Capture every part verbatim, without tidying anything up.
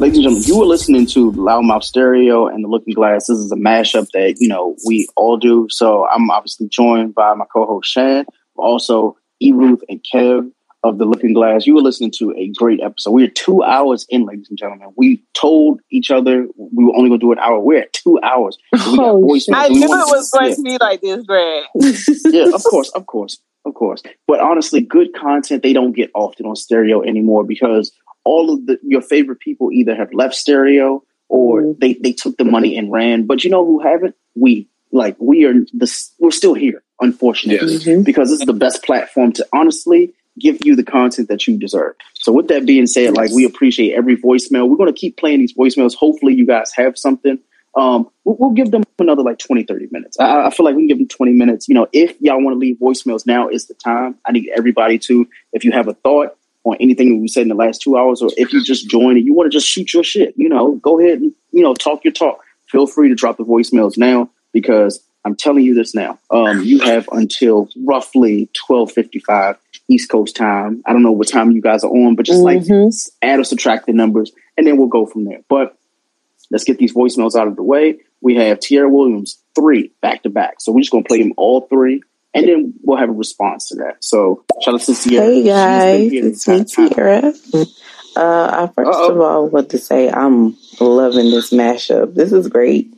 Ladies and gentlemen, you were listening to Loudmouth Stereo and The Looking Glass. This is a mashup that, you know, we all do. So I'm obviously joined by my co-host Shan, also E. Ruth and Kev of The Looking Glass. You were listening to a great episode. We're two hours in, ladies and gentlemen. We told each other we were only going to do an hour. We're at two hours. We got voicemails. I we knew it wanted, was going yeah. to be like this, Greg. Yeah, of course, of course, of course. But honestly, good content, they don't get often on stereo anymore because all of the your favorite people either have left stereo or mm. they, they took the money and ran. But you know who haven't? We. Like, we are the, we're still here, unfortunately, yes. mm-hmm. because this is the best platform to honestly give you the content that you deserve. So with that being said, yes. like, we appreciate every voicemail. We're going to keep playing these voicemails. Hopefully you guys have something. Um, we'll, we'll give them another like twenty, thirty minutes. I, I feel like we can give them twenty minutes. You know, if y'all want to leave voicemails, now is the time. I need everybody to, if you have a thought on anything that we said in the last two hours, or if you just joined and you want to just shoot your shit, you know, go ahead and, you know, talk your talk. Feel free to drop the voicemails now, because I'm telling you this now. Um, you have until roughly twelve fifty-five East Coast time. I don't know what time you guys are on, but just mm-hmm. like add or subtract the numbers, and then we'll go from there. But let's get these voicemails out of the way. We have Tierra Williams, three back to back. So we're just going to play them all three, and then we'll have a response to that. So shout out to Tierra. Hey guys, it's me, Tierra. Uh, I first Uh-oh. of all want to say I'm loving this mashup. This is great.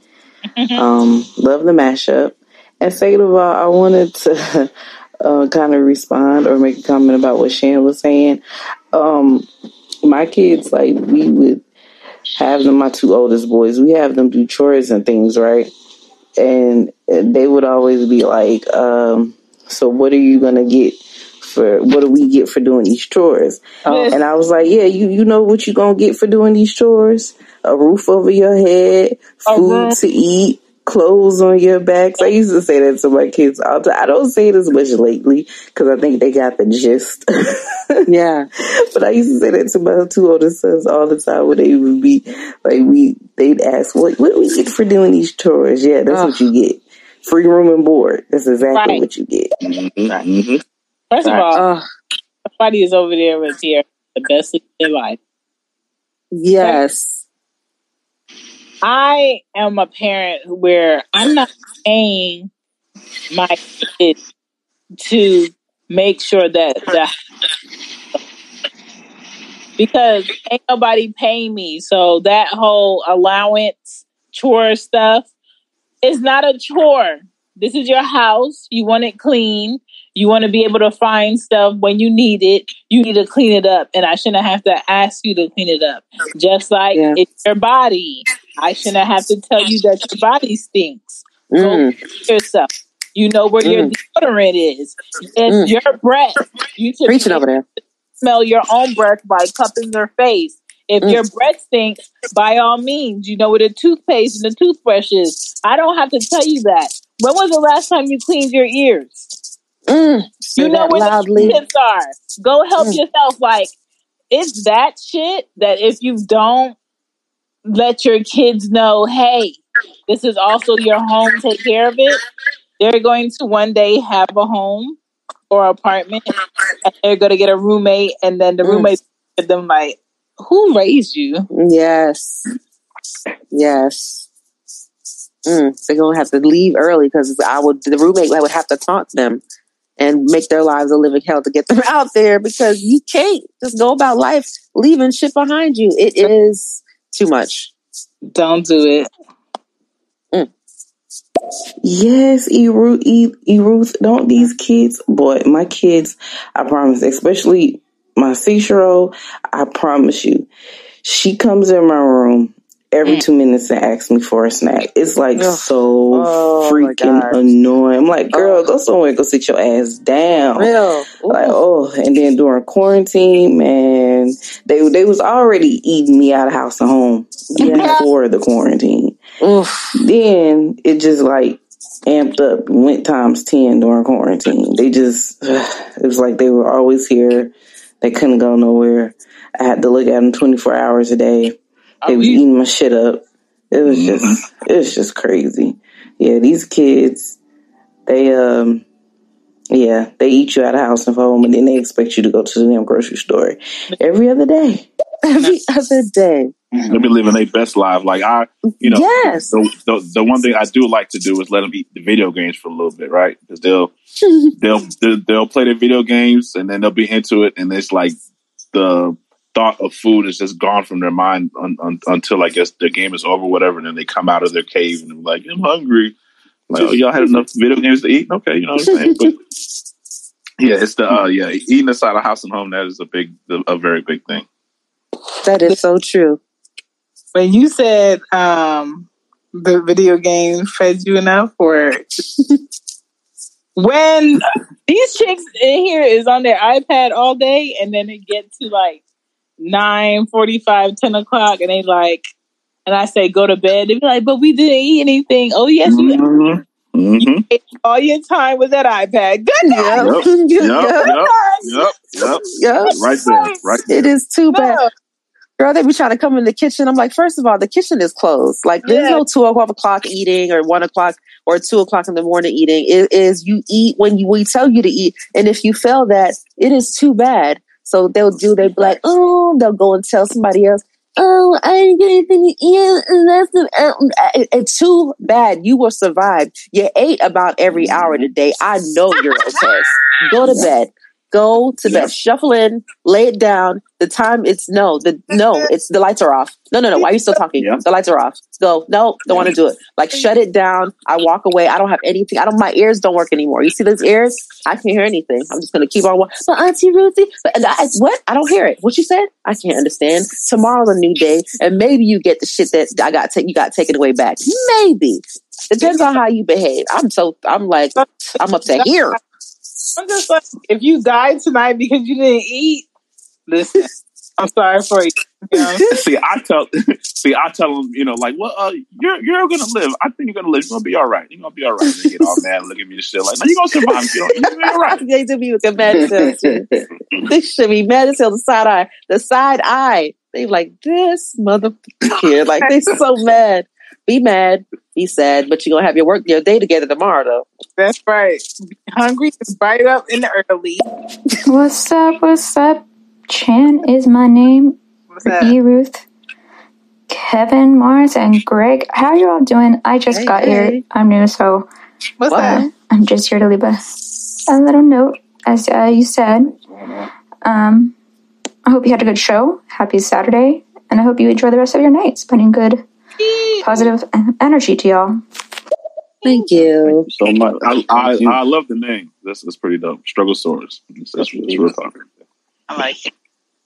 um, love the mashup. And second of all, I wanted to uh, kind of respond or make a comment about what Shan was saying. Um, my kids, like, we would have them, my two oldest boys, we have them do chores and things, right? And they would always be like, um, so what are you going to get for, what do we get for doing these chores? Oh. And I was like, yeah, you, you know what you're going to get for doing these chores? A roof over your head, food uh-huh. to eat, clothes on your backs. I used to say that to my kids all the time. I don't say it as much lately because I think they got the gist. Yeah. But I used to say that to my two older sons all the time when they would be like, we, they'd ask, what, what do we get for doing these chores? Yeah, that's uh. what you get. Free room and board. That's exactly right. what you get. Mm-hmm. Right. Mm-hmm. First of all, uh. everybody is over there with here the best of their life. Yes. I am a parent where I'm not paying my kids to make sure that the because ain't nobody paying me. So that whole allowance chore stuff is not a chore. This is your house. You want it clean. You want to be able to find stuff when you need it. You need to clean it up. And I shouldn't have to ask you to clean it up. Just like yeah. it's your body. I shouldn't have to tell you that your body stinks. Mm. Go clean yourself. You know where mm. your deodorant is. It's mm. your breath. You should Preaching over there. Smell your own breath by cupping your face. If mm. your breath stinks, by all means, you know where the toothpaste and the toothbrush is. I don't have to tell you that. When was the last time you cleaned your ears? Mm, you know where loudly. The kids are. Go help mm. yourself. Like, it's that shit that if you don't let your kids know, hey, this is also your home, take care of it, they're going to one day have a home or apartment, and they're going to get a roommate, and then the mm. roommate with them like, who raised you? Yes. Yes. Mm, they're going to have to leave early because I would, the roommate would have to taunt them and make their lives a living hell to get them out there, because you can't just go about life leaving shit behind you. It is too much. Don't do it. Mm. Yes, E. Ruth, e, e. Ruth, don't these kids, boy, my kids, I promise, especially my six-year-old, I promise you, she comes in my room every two minutes and asks me for a snack. It's like Ugh. so oh, freaking annoying. I'm like, girl, oh. go somewhere, go sit your ass down. Real. Like, oh, and then during quarantine, man, they they was already eating me out of house and home yeah. before the quarantine. Oof. Then it just like amped up, went times ten during quarantine. They just, it was like they were always here. They couldn't go nowhere. I had to look at them twenty-four hours a day. They was eating my shit up. It was just, it was just crazy. Yeah, these kids, they, um, yeah, they eat you out of house and home, and then they expect you to go to the damn grocery store every other day. Every other day. They be living their best life. Like I, you know, yes. the, the the one thing I do like to do is let them eat the video games for a little bit, right? Because they'll they'll they'll they'll play their video games and then they'll be into it, and it's like the thought of food is just gone from their mind un, un, until I guess the game is over, whatever. And then they come out of their cave and they're like, I'm hungry. Like, oh, y'all had enough video games to eat? Okay, you know what I'm saying? But yeah, it's the uh, yeah eating inside a house and home. That is a big, a very big thing. That is so true. When you said um, the video game fed you enough, or when these chicks in here is on their iPad all day, and then it gets to like nine forty-five, ten o'clock, and they like, and I say go to bed. They be like, but we didn't eat anything. Oh yes, you. Mm-hmm. Mm-hmm. You all your time with that iPad. Good night. Yep. Yep. Yep. Yep. Yep. Yep. Right there. Right there. It is too bad. Girl, they be trying to come in the kitchen. I'm like, first of all, the kitchen is closed. Like, there's yeah. no two o'clock eating or one o'clock or two o'clock in the morning eating. It is you eat when you we tell you to eat, and if you fail that, it is too bad. So they'll do. They be like, oh, they'll go and tell somebody else. Oh, I didn't get anything to eat. And that's the, uh, it's too bad. You will survive. You ate about every hour today. I know you're okay. Go to bed. Go to bed. Shuffle in. Lay it down. The time it's no. The no. It's the lights are off. No, no, no. Why are you still talking? Yeah. The lights are off. Go. No, don't want to do it. Like shut it down. I walk away. I don't have anything. I don't. My ears don't work anymore. You see those ears? I can't hear anything. I'm just gonna keep on walking. But Auntie Ruthie, but I, what? I don't hear it. What you said? I can't understand. Tomorrow's a new day, and maybe you get the shit that I got. Ta- you got taken away back. Maybe depends on how you behave. I'm so. I'm like. I'm up to here. I'm just like, if you died tonight because you didn't eat, listen, I'm sorry for you. You know? see, I tell, see, I tell them, you know, like, well, uh, you're you're gonna live. I think you're gonna live. You're gonna be all right. You're gonna be all right. They get all mad, and look at me and shit like, no, you're gonna survive. You're gonna be all right. They do be with the mad as hell. They should be mad as hell. The side eye, the side eye. They like this motherfucker. Like they so mad. Be mad, be sad, but you're gonna have your work, your day together tomorrow, though. That's right. Be hungry is right up in the early. What's up? What's up? Chan is my name. What's up? E. Ruth, Kevin, Mars, and Greg. How are you all doing? I just hey, got hey. here. I'm new, so what's uh, up? I'm just here to leave a, a little note, as uh, you said. Um, I hope you had a good show. Happy Saturday, and I hope you enjoy the rest of your night, spending good. Positive energy to y'all. Thank you. Thank you so much. I, I, I love the name. This is pretty dope. Struggle Swords. That's, that's, that's real popular. I like it.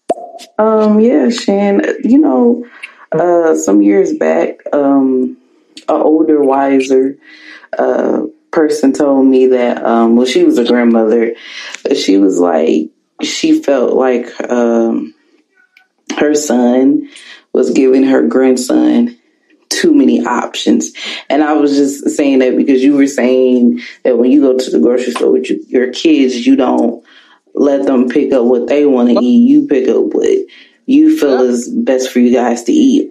Um, yeah, Shan. You know, uh, some years back, um, an older, wiser uh, person told me that, um, well, she was a grandmother, but she was like, she felt like um, her son was giving her grandson too many options. And I was just saying that because you were saying that when you go to the grocery store with you, your kids, you don't let them pick up what they want to eat. You pick up what you feel is best for you guys to eat.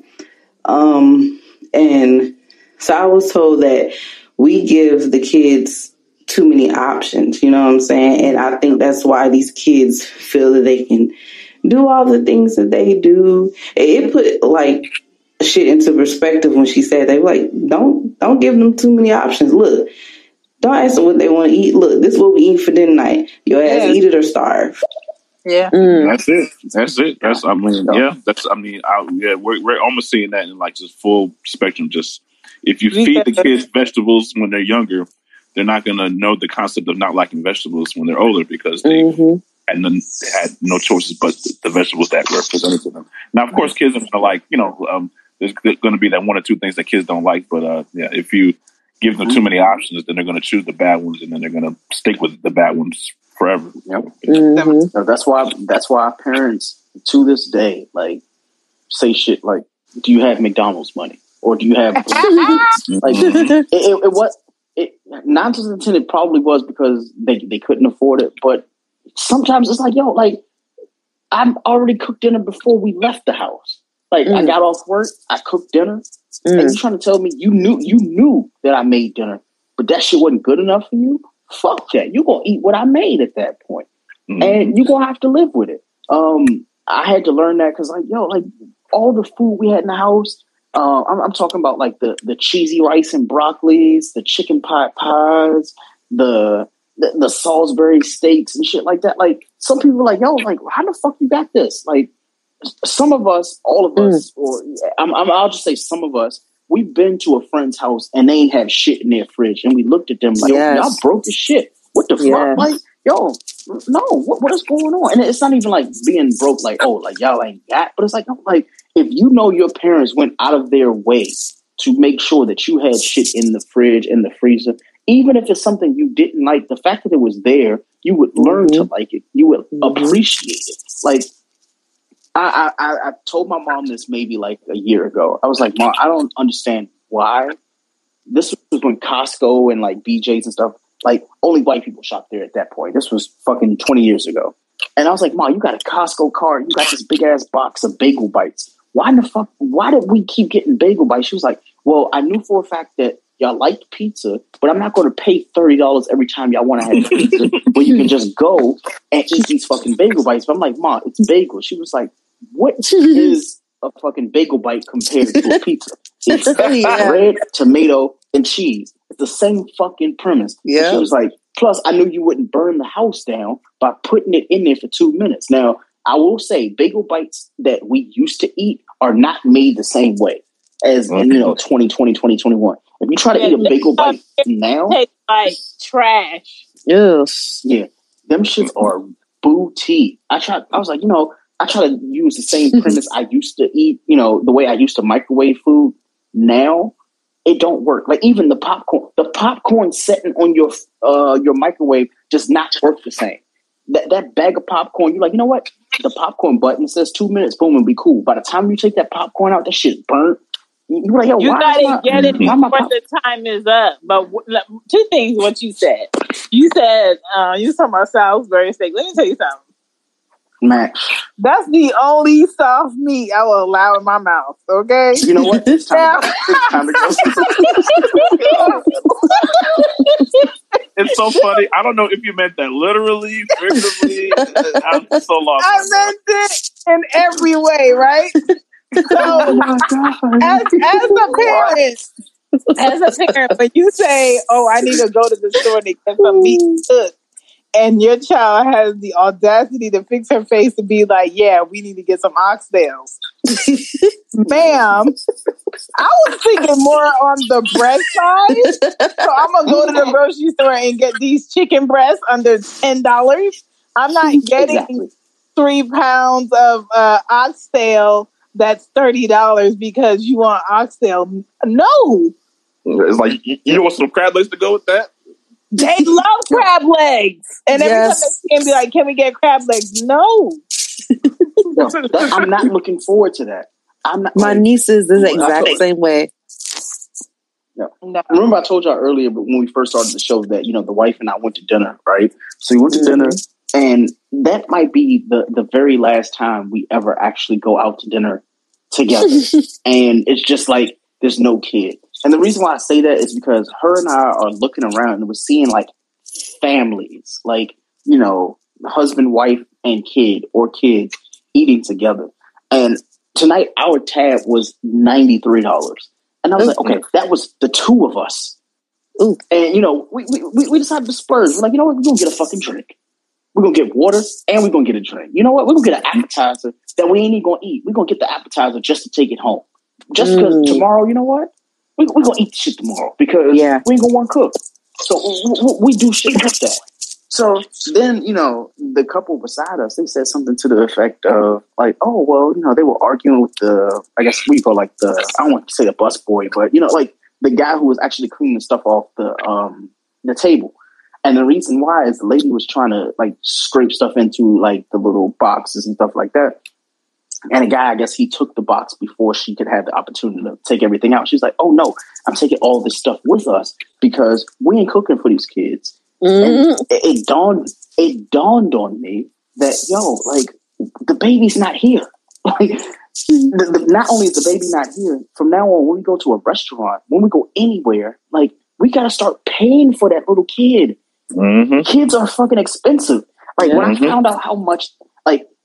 Um, and so I was told that we give the kids too many options, you know what I'm saying? And I think that's why these kids feel that they can do all the things that they do. It put like shit into perspective when she said they were like, don't don't give them too many options. Look, don't ask them what they want to eat. Look, this is what we eat for dinner night. Your ass yeah. eat it or starve. Yeah, mm. that's it. That's it. That's I mean, yeah. That's I mean, I, yeah. We're we're almost seeing that in like just full spectrum. Just if you feed the kids vegetables when they're younger, they're not gonna know the concept of not liking vegetables when they're older because they. Mm-hmm. And then they had no choices but the, the vegetables that were presented to them. Now, of course, kids are gonna like, you know, um, there's going to be that one or two things that kids don't like. But uh, yeah, if you give them too many options, then they're going to choose the bad ones, and then they're going to stick with the bad ones forever. Yep. Mm-hmm. That's why. That's why our parents, to this day, like say shit like, "Do you have McDonald's money?" Or "Do you have?" like it, it, it was. It, nine times out of ten, it probably was because they they couldn't afford it, but. Sometimes it's like, yo, like, I'm already cooked dinner before we left the house. Like, mm. I got off work, I cooked dinner, mm. and you trying to tell me you knew you knew that I made dinner, but that shit wasn't good enough for you? Fuck that. You're going to eat what I made at that point. Mm. And you're going to have to live with it. Um, I had to learn that because, like, yo, like, all the food we had in the house. Uh, I'm, I'm talking about like the, the cheesy rice and broccolis, the chicken pot pies, the, the the Salisbury steaks and shit like that. Like some people were like, yo, like how the fuck you got this? Like some of us, all of us, mm. or I'm, I'm, I'll just say some of us, we've been to a friend's house and they ain't have shit in their fridge, and we looked at them like, yes. y'all broke as shit. What the yes. fuck? Like, yo, no, what, what is going on? And it's not even like being broke, like, oh, like y'all ain't got, but it's like, no, like, if you know your parents went out of their way to make sure that you had shit in the fridge, in the freezer, even if it's something you didn't like, the fact that it was there, you would learn mm-hmm. to like it. You would mm-hmm. appreciate it. Like, I, I, I told my mom this maybe like a year ago. I was like, Mom, I don't understand why. This was when Costco and like B J's and stuff, like only white people shopped there at that point. This was fucking twenty years ago. And I was like, Mom, you got a Costco card. You got this big ass box of Bagel Bites. Why the fuck? Why did we keep getting Bagel Bites? She was like, well, I knew for a fact that y'all liked pizza, but I'm not going to pay thirty dollars every time y'all want to have pizza, where you can just go and eat these fucking Bagel Bites. But I'm like, Mom, it's bagel. She was like, what is a fucking Bagel Bite compared to a pizza? It's yeah. bread, tomato, and cheese. It's the same fucking premise. Yeah. She was like, plus, I knew you wouldn't burn the house down by putting it in there for two minutes. Now, I will say, Bagel Bites that we used to eat are not made the same way as in, you know, twenty twenty, twenty twenty-one. If you try to yeah, eat a Bagel Bite now, tastes like trash. Yes. Yeah. Them shits are booty. I tried, I was like, you know, I try to use the same premise I used to eat, you know, the way I used to microwave food. Now, it don't work. Like even the popcorn, the popcorn setting on your uh, your microwave does not work the same. That that bag of popcorn, you're like, you know what? The popcorn button says two minutes, boom, and be cool. By the time you take that popcorn out, that shit's burnt. You're like, yo, you why gotta my, get it before the time is up. But w- two things, what you said. You said uh, you was talking about Salisbury steak. Let me tell you something. Max. That's the only soft meat I will allow in my mouth, okay? You know what? It's time, to, it's time to go. It's so funny. I don't know if you meant that literally, figuratively. I'm so lost. I meant it in every way, right? So, oh my God. As, as a parent, as a parent, when you say, oh, I need to go to the store to get some meat cooked, and your child has the audacity to fix her face to be like, yeah, we need to get some oxtails. Ma'am, I was thinking more on the breast side. So I'm going to go to the grocery store and get these chicken breasts under ten dollars. I'm not getting exactly. three pounds of uh, oxtail that's thirty dollars because you want oxtail. No. It's like, you want some crab legs to go with that? They love crab legs. And every yes. time they can be like, can we get crab legs? No. no that, I'm not looking forward to that. I'm not, My like, nieces is the exact same way. No. no. Remember I told y'all earlier, but when we first started the show that, you know, the wife and I went to dinner, right? So we went to mm-hmm. dinner, and that might be the, the very last time we ever actually go out to dinner together. And it's just like, there's no kid. And the reason why I say that is because her and I are looking around and we're seeing like families, like, you know, husband, wife, and kid or kids eating together. And tonight our tab was ninety-three dollars. And I was okay. like, okay, that was the two of us. Ooh. And, you know, we, we, we decided to splurge. We're like, you know what? We're going to get a fucking drink. We're going to get water and we're going to get a drink. You know what? We're going to get an appetizer that we ain't even going to eat. We're going to get the appetizer just to take it home. Just because mm. tomorrow, you know what? We're we going to eat the shit tomorrow because yeah. we ain't going to want to cook. So we, we do shit like that. So then, you know, the couple beside us, they said something to the effect of like, oh, well, you know, they were arguing with the, I guess we call like the, I don't want to say the bus boy, but, you know, like the guy who was actually cleaning stuff off the um the table. And the reason why is the lady was trying to like scrape stuff into like the little boxes and stuff like that. And the guy, I guess he took the box before she could have the opportunity to take everything out. She's like, oh, no, I'm taking all this stuff with us because we ain't cooking for these kids. Mm-hmm. And it, it dawned it dawned on me that, yo, like, the baby's not here. Like, the, the, not only is the baby not here, from now on, when we go to a restaurant, when we go anywhere, like, we got to start paying for that little kid. Mm-hmm. Kids are fucking expensive. Like, mm-hmm. when I found out how much, like,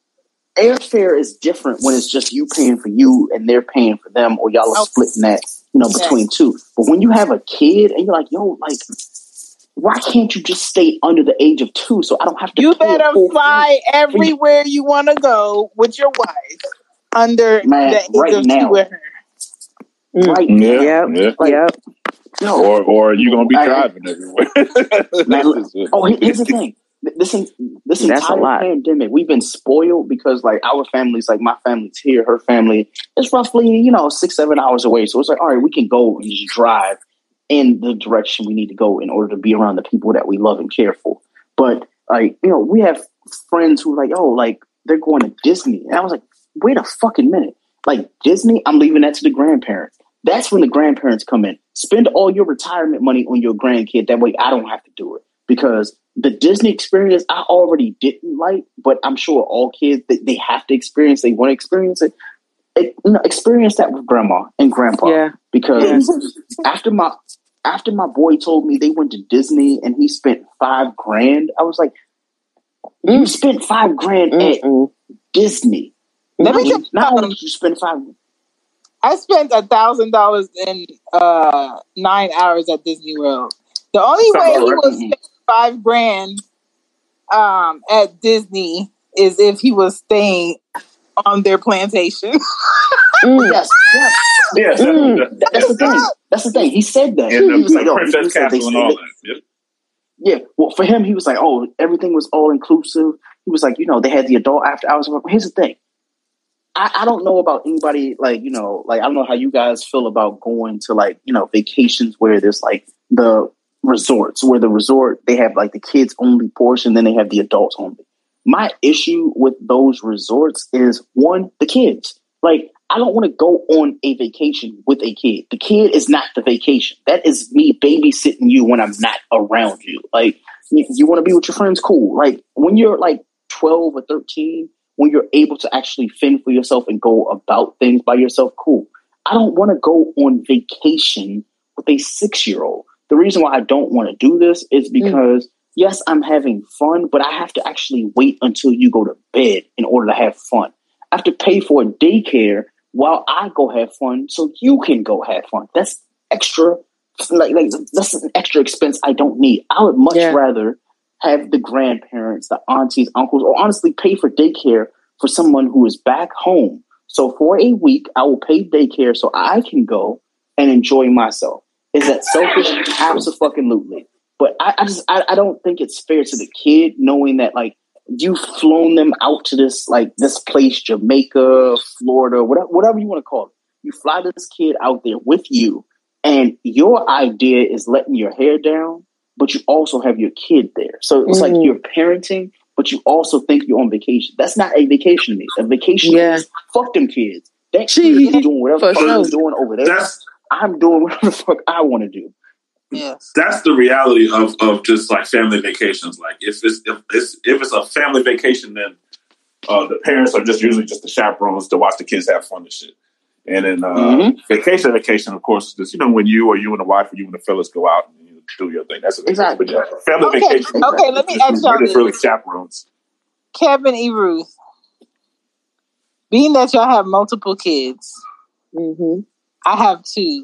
airfare is different when it's just you paying for you and they're paying for them, or y'all are oh. splitting that, you know, between yeah. two. But when you have a kid and you're like, yo, like, why can't you just stay under the age of two so I don't have to? You better fly everywhere you want to go with your wife under Man, the age right of now. two with her. Right yeah, now. Yep. Yeah. Like, yep. No. Or or you're gonna be driving I, everywhere. Man, oh, here's the thing. This this entire pandemic, we've been spoiled because, like, our family's like my family's here, her family is roughly, you know, six seven hours away. So it's like, all right, we can go and just drive in the direction we need to go in order to be around the people that we love and care for. But like, you know, we have friends who are like, oh, like they're going to Disney, and I was like, wait a fucking minute, like Disney? I'm leaving that to the grandparents. That's when the grandparents come in. Spend all your retirement money on your grandkid. That way I don't have to do it. Because the Disney experience I already didn't like, but I'm sure all kids, they, they have to experience, they want to experience it. it you know, experience that with grandma and grandpa. Yeah. Because yeah. after my after my boy told me they went to Disney and he spent five grand, I was like, you mm. spent five grand Mm-mm. at Disney. Let me just, not only did you spend five grand. I spent a thousand dollars in uh, nine hours at Disney World. The only way he would spend five grand um, at Disney is if he was staying on their plantation. mm. Yes, yes, yes. Mm. That's the thing. That's the thing. He said that. And he the, was like, the "Oh, Princess Castle and all that." Yep. Yeah. Well, for him, he was like, "Oh, everything was all inclusive." He was like, "You know, they had the adult after hours." Well, here's the thing. I, I don't know about anybody, like, you know, like, I don't know how you guys feel about going to, like, you know, vacations where there's, like, the resorts, where the resort, they have, like, the kids only portion, then they have the adults only. My issue with those resorts is, one, the kids. Like, I don't want to go on a vacation with a kid. The kid is not the vacation. That is me babysitting you when I'm not around you. Like, you, you want to be with your friends? Cool. Like, when you're, like, twelve or thirteen, when you're able to actually fend for yourself and go about things by yourself, cool. I don't want to go on vacation with a six-year-old. The reason why I don't want to do this is because, mm. yes, I'm having fun, but I have to actually wait until you go to bed in order to have fun. I have to pay for a daycare while I go have fun so you can go have fun. That's extra, like, like that's an extra expense I don't need. I would much yeah. rather have the grandparents, the aunties, uncles, or honestly pay for daycare for someone who is back home. So for a week, I will pay daycare so I can go and enjoy myself. Is that selfish? Absolutely. But I, I just, I, I don't think it's fair to the kid knowing that, like, you've flown them out to this, like, this place, Jamaica, Florida, whatever, whatever you want to call it. You fly this kid out there with you, and your idea is letting your hair down, but you also have your kid there. So it's mm. like you're parenting, but you also think you're on vacation. That's not a vacation to me. A vacation yeah. is fuck them kids. That kid is doing whatever the fuck sure. he's doing over there. That's, I'm doing whatever the fuck I want to do. Yes. That's the reality of, of just like family vacations. Like if it's if it's if it's a family vacation, then uh, the parents are just usually just the chaperones to watch the kids have fun and shit. And then uh, mm-hmm. vacation, vacation, of course, is just, you know, when you or you and the wife or you and the fellas go out and you do your thing. That's a exactly. But, yeah, family okay. vacation. Okay, let me ask y'all this. Really chaperones. Kevin E. Ruth, being that y'all have multiple kids, mm-hmm. I have two.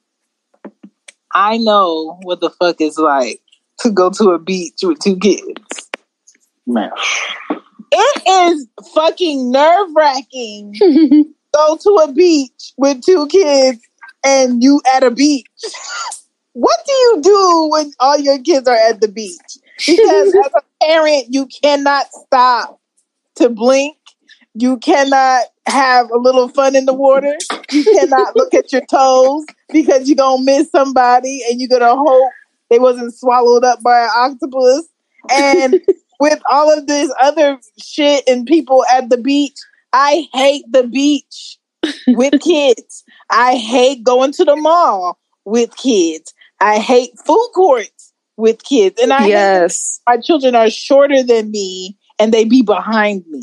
I know what the fuck it's like to go to a beach with two kids. Man. It is fucking nerve-wracking. Go to a beach with two kids and you at a beach. What do you do when all your kids are at the beach? Because as a parent, you cannot stop to blink. You cannot have a little fun in the water. You cannot look at your toes because you're going to miss somebody and you're going to hope they wasn't swallowed up by an octopus. And with all of this other shit and people at the beach, I hate the beach with kids. I hate going to the mall with kids. I hate food courts with kids. And I yes. hate my children are shorter than me and they be behind me.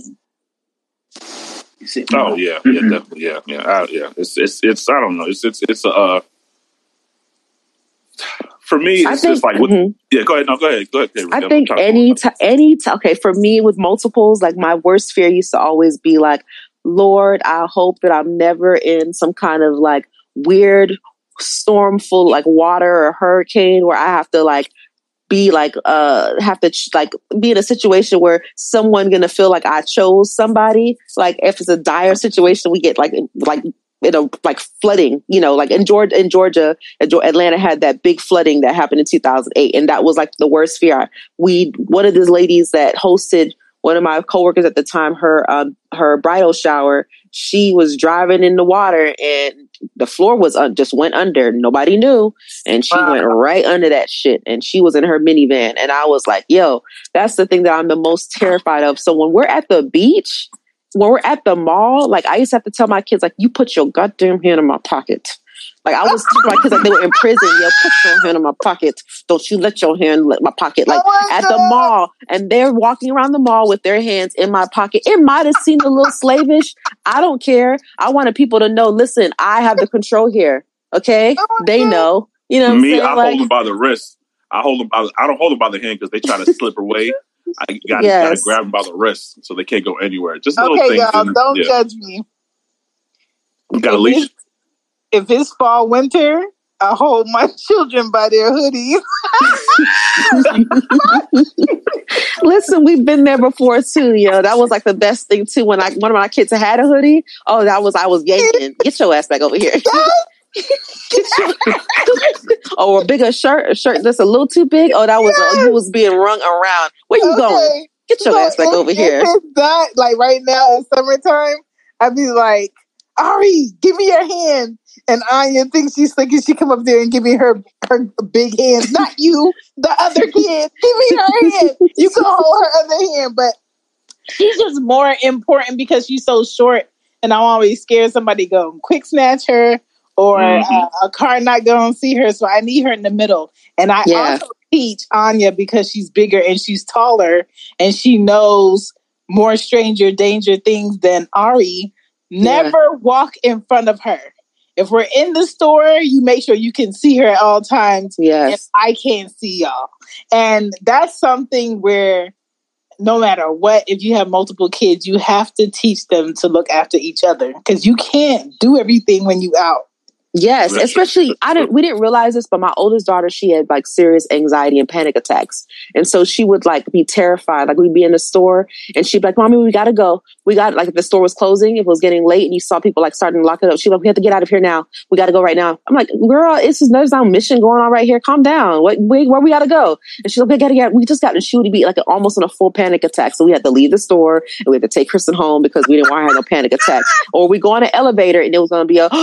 Oh yeah, yeah, definitely, yeah, yeah, I, yeah. It's, it's, it's. I don't know. It's, it's, it's a. Uh, For me, it's think, just like, what, mm-hmm. yeah, go ahead. No, go ahead. Go ahead. I go, think any, t- any, t- okay, for me with multiples, like my worst fear used to always be like, Lord, I hope that I'm never in some kind of like weird storm full like water or hurricane where I have to like be like, uh, have to ch- like be in a situation where someone gonna feel like I chose somebody. Like if it's a dire situation, we get like, like, you know, like flooding, you know, like in Georgia, in Georgia, Atlanta had that big flooding that happened in two thousand eight. And that was like the worst fear. We, one of these ladies that hosted one of my coworkers at the time, her, um, her bridal shower, she was driving in the water and the floor was un- just went under. Nobody knew. And she wow. went right under that shit. And she was in her minivan. And I was like, yo, that's the thing that I'm the most terrified of. So when we're at the beach, when we're at the mall, like I used to have to tell my kids, like, you put your goddamn hand in my pocket. Like I was teaching my kids like they were in prison. Yo, put your hand in my pocket. Don't you let your hand in my pocket. Like oh at God. The mall, and they're walking around the mall with their hands in my pocket. It might have seemed a little slavish. I don't care. I wanted people to know. Listen, I have the control here. Okay, oh they God. Know. You know, what me, I'm saying? I like, hold them by the wrist. I hold them. By the, I don't hold them by the hand because they try to slip away. I got yes. to grab them by the wrist so they can't go anywhere. Just little okay, things. Okay, y'all, and, don't yeah. judge me. You got a leash. If it's fall, winter, I hold my children by their hoodies. Listen, we've been there before too, yo. That was like the best thing too. When I one of my kids had a hoodie, oh, that was I was yanking. Get your ass back over here. Oh, a bigger shirt, a shirt that's a little too big. Oh, that was yes. uh, you was being rung around. Where you okay. going? Get your so ass back if, over if here. It's not like right now in summertime, I'd be like, Ari, give me your hand. And Anya thinks she's slick and she come up there and give me her her big hands. Not you, the other kid. Give me her hand. You can hold her other hand, but she's just more important because she's so short. And I'm always scared somebody go quick snatch her or mm-hmm. uh, a car not going to see her. So I need her in the middle. And I yeah. also teach Anya because she's bigger and she's taller and she knows more stranger danger things than Ari. Never yeah. walk in front of her. If we're in the store, you make sure you can see her at all times. Yes. If I can't see y'all. And that's something where no matter what, if you have multiple kids, you have to teach them to look after each other because you can't do everything when you out. Yes, especially I didn't. We didn't realize this, but my oldest daughter, she had like serious anxiety and panic attacks, and so she would like be terrified. Like we'd be in the store, and she'd be like, "Mommy, we gotta go. We got like if the store was closing, if it was getting late, and you saw people like starting to lock it up. She'd be like, we have to get out of here now. We gotta go right now." I'm like, "Girl, it's just there's no mission going on right here. Calm down. What? Wait, where we gotta go?" And she's like, "We gotta get. We just got." And she would be like almost in a full panic attack. So we had to leave the store and we had to take Kristen home because we didn't want her to have no panic attack. Or we go on an elevator and it was gonna be a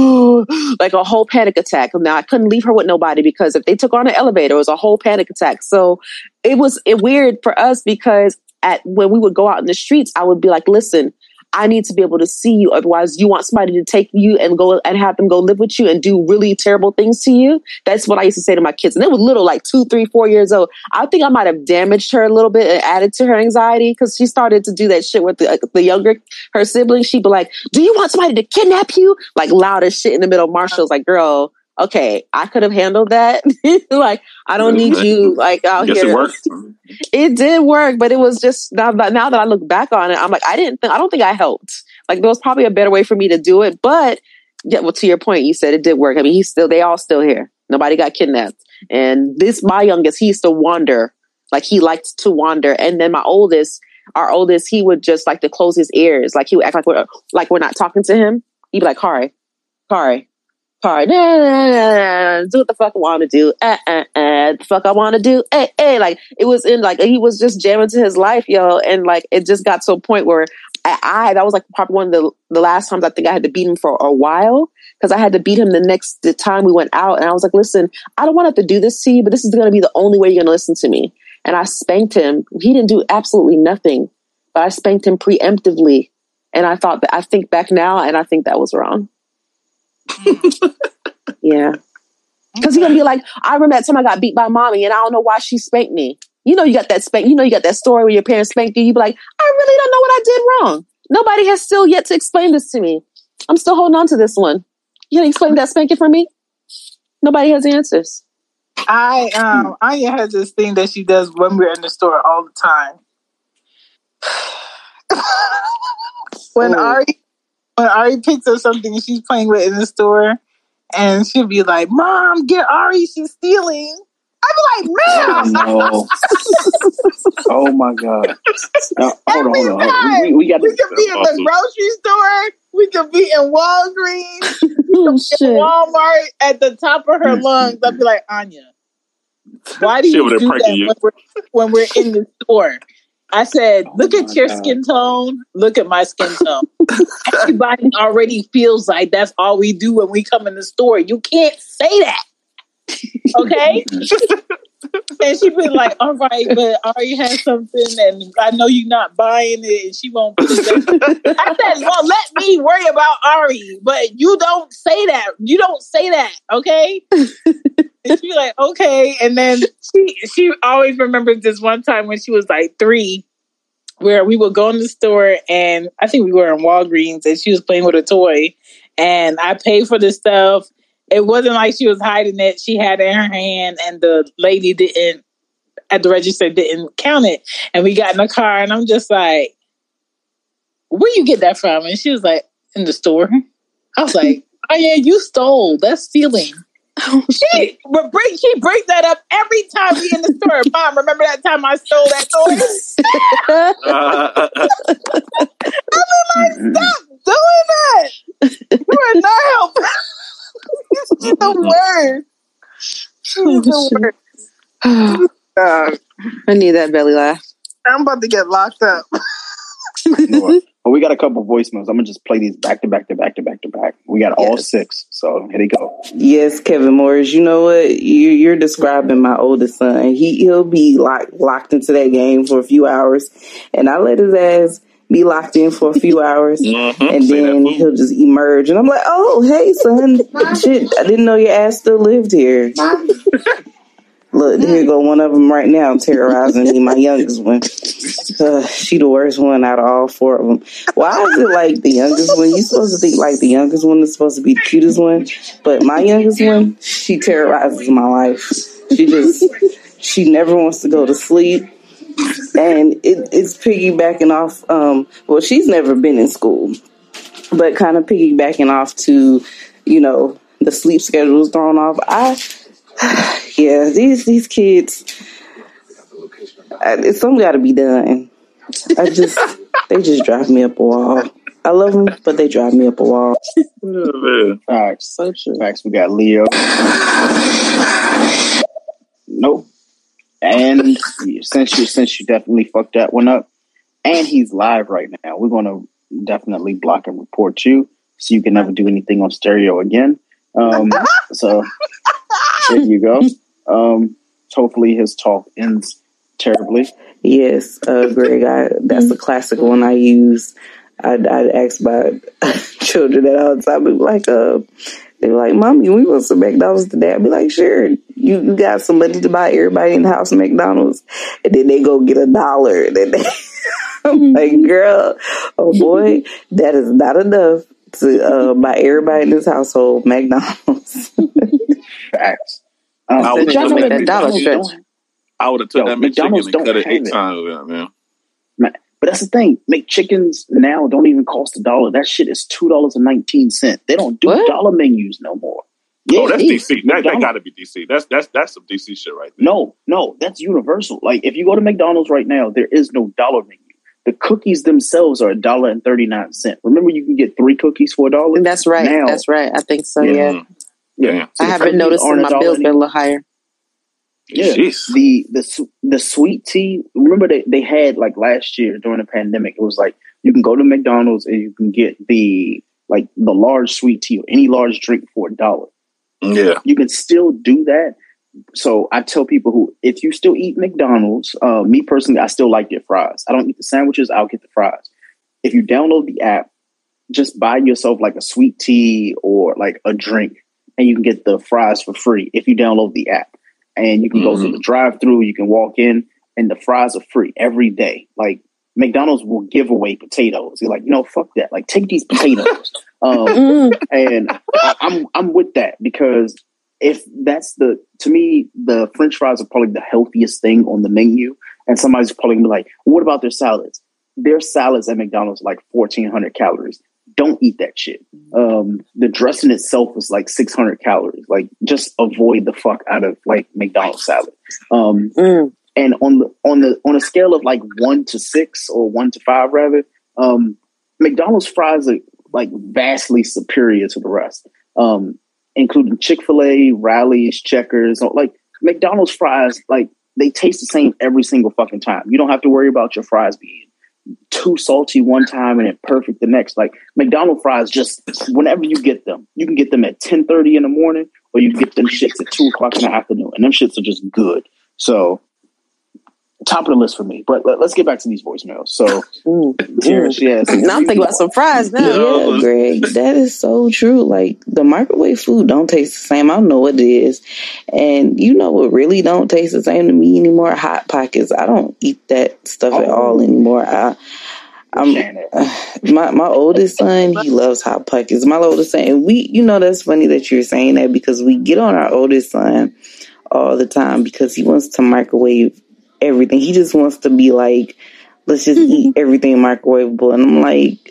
like a whole panic attack. Now I couldn't leave her with nobody because if they took her on an elevator, it was a whole panic attack. So it was it weird for us because at when we would go out in the streets, I would be like, listen, I need to be able to see you. Otherwise, you want somebody to take you and go and have them go live with you and do really terrible things to you. That's what I used to say to my kids. And they were little, like two, three, four years old. I think I might have damaged her a little bit and added to her anxiety because she started to do that shit with the, uh, the younger, her siblings. She'd be like, do you want somebody to kidnap you? Like loud as shit in the middle. Marshall's like, girl, okay, I could have handled that. Like, I don't need you like out Guess here. It worked. It did work, but it was just now, now that I look back on it, I'm like, I didn't think, I don't think I helped. Like, there was probably a better way for me to do it. But yeah, well, to your point, you said it did work. I mean, he's still, they all still here. Nobody got kidnapped. And this, my youngest, he used to wander. Like, he liked to wander. And then my oldest, our oldest, he would just like to close his ears. Like, he would act like we're, like we're not talking to him. He'd be like, Kari, Kari. Hard. Nah, nah, nah, nah. Do what the fuck I want to do. Uh, uh, uh. The fuck I want to do. Hey, hey. Like, it was in, like, he was just jamming to his life, yo. And, like, it just got to a point where I, I that was, like, probably one of the, the last times I think I had to beat him for a while. Because I had to beat him the next the time we went out. And I was like, listen, I don't want to have to do this to you, but this is going to be the only way you're going to listen to me. And I spanked him. He didn't do absolutely nothing. But I spanked him preemptively. And I thought that, I think back now, and I think that was wrong. Yeah, because you're gonna be like, I remember that time I got beat by mommy and I don't know why she spanked me. You know, you got that spank, you know, you got that story where your parents spanked you. You be like, I really don't know what I did wrong. Nobody has still yet to explain this to me. I'm still holding on to this one. You can explain that spanking for me? Nobody has the answers. I um Anya has this thing that she does when we're in the store all the time. when Ooh. Ari when Ari picks up something she's playing with in the store, and she'll be like, "Mom, get Ari, she's stealing." I'd be like, "Ma'am!" Oh, no. Oh my god! Uh, hold Every on, hold time. on. We, we, we, got we could be in the grocery store. We could be in Walgreens. We oh, could be in Walmart at the top of her lungs. I'd be like, Anya, why do you do that you. When, we're, when we're in the store? I said, look oh at your God. skin tone. Look at my skin tone. Everybody already feels like that's all we do when we come in the store. You can't say that. Okay? And she'd be like, all right, but Ari has something and I know you're not buying it and she won't put it there. I said, well, let me worry about Ari, but you don't say that. You don't say that, okay? And she'd be like, okay. And then she she always remembers this one time when she was like three, where we would go in the store and I think we were in Walgreens and she was playing with a toy and I paid for the stuff. It wasn't like she was hiding it. She had it in her hand and the lady didn't, at the register, didn't count it. And we got in the car and I'm just like, where you get that from? And she was like, in the store. I was like, oh yeah, you stole. That's stealing. Oh, she but bring she brings that up every time we in the store. Mom, remember that time I stole that toy? I'm like, stop doing that. You are not helping. She's the worst. She's the worst. Uh, I need that belly laugh. I'm about to get locked up. Well, we got a couple voicemails. I'm gonna just play these back to back to back to back to back. We got yes. all six, so here they go. Yes, Kevin Morris. You know what? You, you're describing my oldest son. He he'll be locked locked into that game for a few hours, and I let his ass be locked in for a few hours, mm-hmm. and then he'll just emerge, and I'm like, "Oh, hey, son, Mom. Shit, I didn't know your ass still lived here." Mom. Look, here go one of them right now terrorizing me, my youngest one. Uh, she the worst one out of all four of them. Why is it like the youngest one? You're supposed to think like the youngest one is supposed to be the cutest one. But my youngest one, she terrorizes my life. She just, she never wants to go to sleep. And it, it's piggybacking off, um, well, she's never been in school. But kind of piggybacking off to, you know, the sleep schedule's thrown off. I... Yeah, these these kids, I, something got to be done. I just, they just drive me up a wall. I love them, but they drive me up a wall. Oh, facts, so true. Facts. We got Leo. Nope. And since you since you definitely fucked that one up, and he's live right now, we're gonna definitely block and report you, so you can never do anything on stereo again. Um, so there you go. Um, hopefully his talk ends terribly. Yes, uh, Greg, I, that's a classic one I use. I'd, I'd ask my children that all the time. They'd be like, uh, they were like, "Mommy, we want some McDonald's today." I'd be like, "Sure, you, you got some money to buy everybody in the house McDonald's," and then they go get a dollar. And then they, I'm like, "Girl, oh boy, that is not enough to uh, buy everybody in this household McDonald's." Facts. Um, I would have took that dollar stretch. I would have took Yo, that McDonald's McChicken and cut it eight it. times, man. man. But that's the thing. McChickens now don't even cost a dollar. That shit is two dollars and nineteen cents. They don't do what? dollar menus no more. Yeah, oh, that's D C. That, that got to be D C. That's that's that's some D C shit right there. No, no, that's universal. Like if you go to McDonald's right now, there is no dollar menu. The cookies themselves are a dollar and thirty nine cent. Remember, you can get three cookies for a dollar. That's right. Now, that's right. I think so. Yeah. yeah. Yeah, so I haven't noticed my bill's been a little higher. Yeah, Jeez. the the the sweet tea. Remember they, they had like last year during the pandemic. It was like you can go to McDonald's and you can get the like the large sweet tea or any large drink for a dollar. Yeah, you can still do that. So I tell people who, if you still eat McDonald's, uh, me personally, I still like their fries. I don't eat the sandwiches. I'll get the fries. If you download the app, just buy yourself like a sweet tea or like a drink. And you can get the fries for free if you download the app. And you can mm-hmm. go through the drive-through. You can walk in, and the fries are free every day. Like McDonald's will give away potatoes. You're like, you know, fuck that. Like, take these potatoes. um, and I, I'm I'm with that because if that's the, to me, the French fries are probably the healthiest thing on the menu. And somebody's probably gonna be like, what about their salads? Their salads at McDonald's are like fourteen hundred calories. Don't eat that shit. Um, the dressing itself is like six hundred calories. Like, just avoid the fuck out of like McDonald's salad. Um, mm. And on the on the on a scale of like one to six or one to five rather, um, McDonald's fries are like vastly superior to the rest, um, including Chick-fil-A, Rally's, Checkers. Like McDonald's fries, like they taste the same every single fucking time. You don't have to worry about your fries being too salty one time and then perfect the next. Like McDonald's fries, just whenever you get them, you can get them at ten thirty in the morning, or you can get them shits at two o'clock in the afternoon, and them shits are just good. So top of the list for me. But let, let's get back to these voicemails. So mm, Tara, she has now I'm thinking about some fries now. Yeah, Greg, that is so true. Like the microwave food don't taste the same. I don't know what it is. And you know what really don't taste the same to me anymore? Hot Pockets. I don't eat that stuff oh. at all anymore. I I'm uh, my my oldest son, he loves Hot Pockets. My oldest son, and we, you know, that's funny that you're saying that, because we get on our oldest son all the time because he wants to microwave everything. He just wants to be like, let's just eat everything microwavable. And I'm like,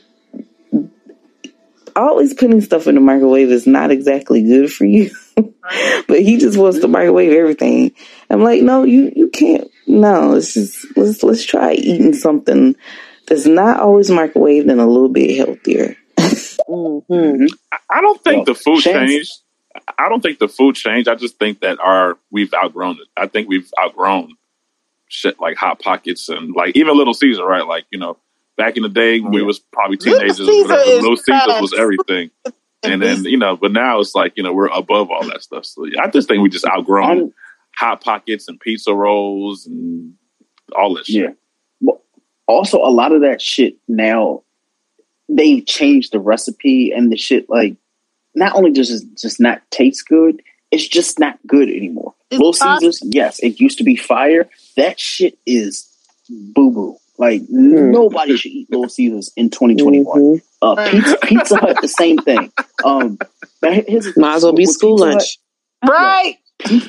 always putting stuff in the microwave is not exactly good for you. But he just wants to microwave everything. I'm like, no, you, you can't. No, let's just let's let's try eating something that's not always microwaved and a little bit healthier. mm-hmm. I don't think well, the food changed. changed. I don't think the food changed. I just think that our we've outgrown it. I think we've outgrown shit like Hot Pockets and like even Little Caesar, right? Like, you know, back in the day when we was probably teenagers, Little Caesar, Little Caesar was everything. And then, you know, but now it's like, you know, we're above all that stuff. So yeah, I just think we just outgrown I'm, Hot Pockets and pizza rolls and all that shit. Yeah. Well, also, a lot of that shit now, they've changed the recipe and the shit, like, not only does it just not taste good, it's just not good anymore. It's Little Caesars, yes, it used to be fire. That shit is boo-boo. Like, mm. nobody should eat Little Caesars in twenty twenty-one. Mm-hmm. Uh, pizza, Pizza Hut, the same thing. Um, here's Might as well be school Pizza lunch. Hut, right. Pizza,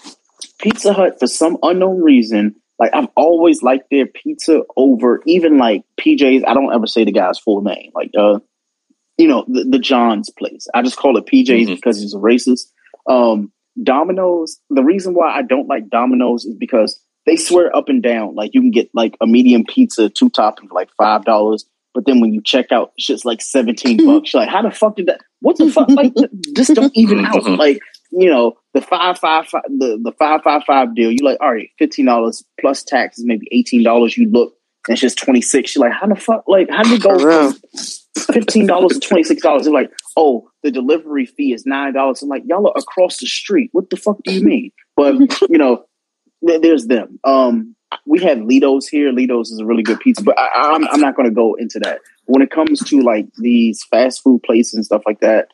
Pizza Hut, for some unknown reason, like, I've always liked their pizza over even, like, P J's. I don't ever say the guy's full name. Like, uh, you know, the, the John's place. I just call it P J's mm-hmm. because he's a racist. Um, Domino's, the reason why I don't like Domino's is because they swear up and down, like, you can get, like, a medium pizza, two toppings for, like, five dollars. But then when you check out, shit's like seventeen bucks. You're like, how the fuck did that? What the fuck? Like, just don't even out. Like, you know, the five five five, the the five five five deal. You're like, all right, fifteen dollars plus taxes, maybe eighteen dollars. You look, and it's just twenty six. You're like, how the fuck? Like, how did it go from fifteen dollars to twenty six dollars? They're like, oh, the delivery fee is nine dollars. I'm like, y'all are across the street. What the fuck do you mean? But you know, th- there's them. Um. We have Lido's here. Lido's is a really good pizza, but I, I'm, I'm not going to go into that. When it comes to like these fast food places and stuff like that,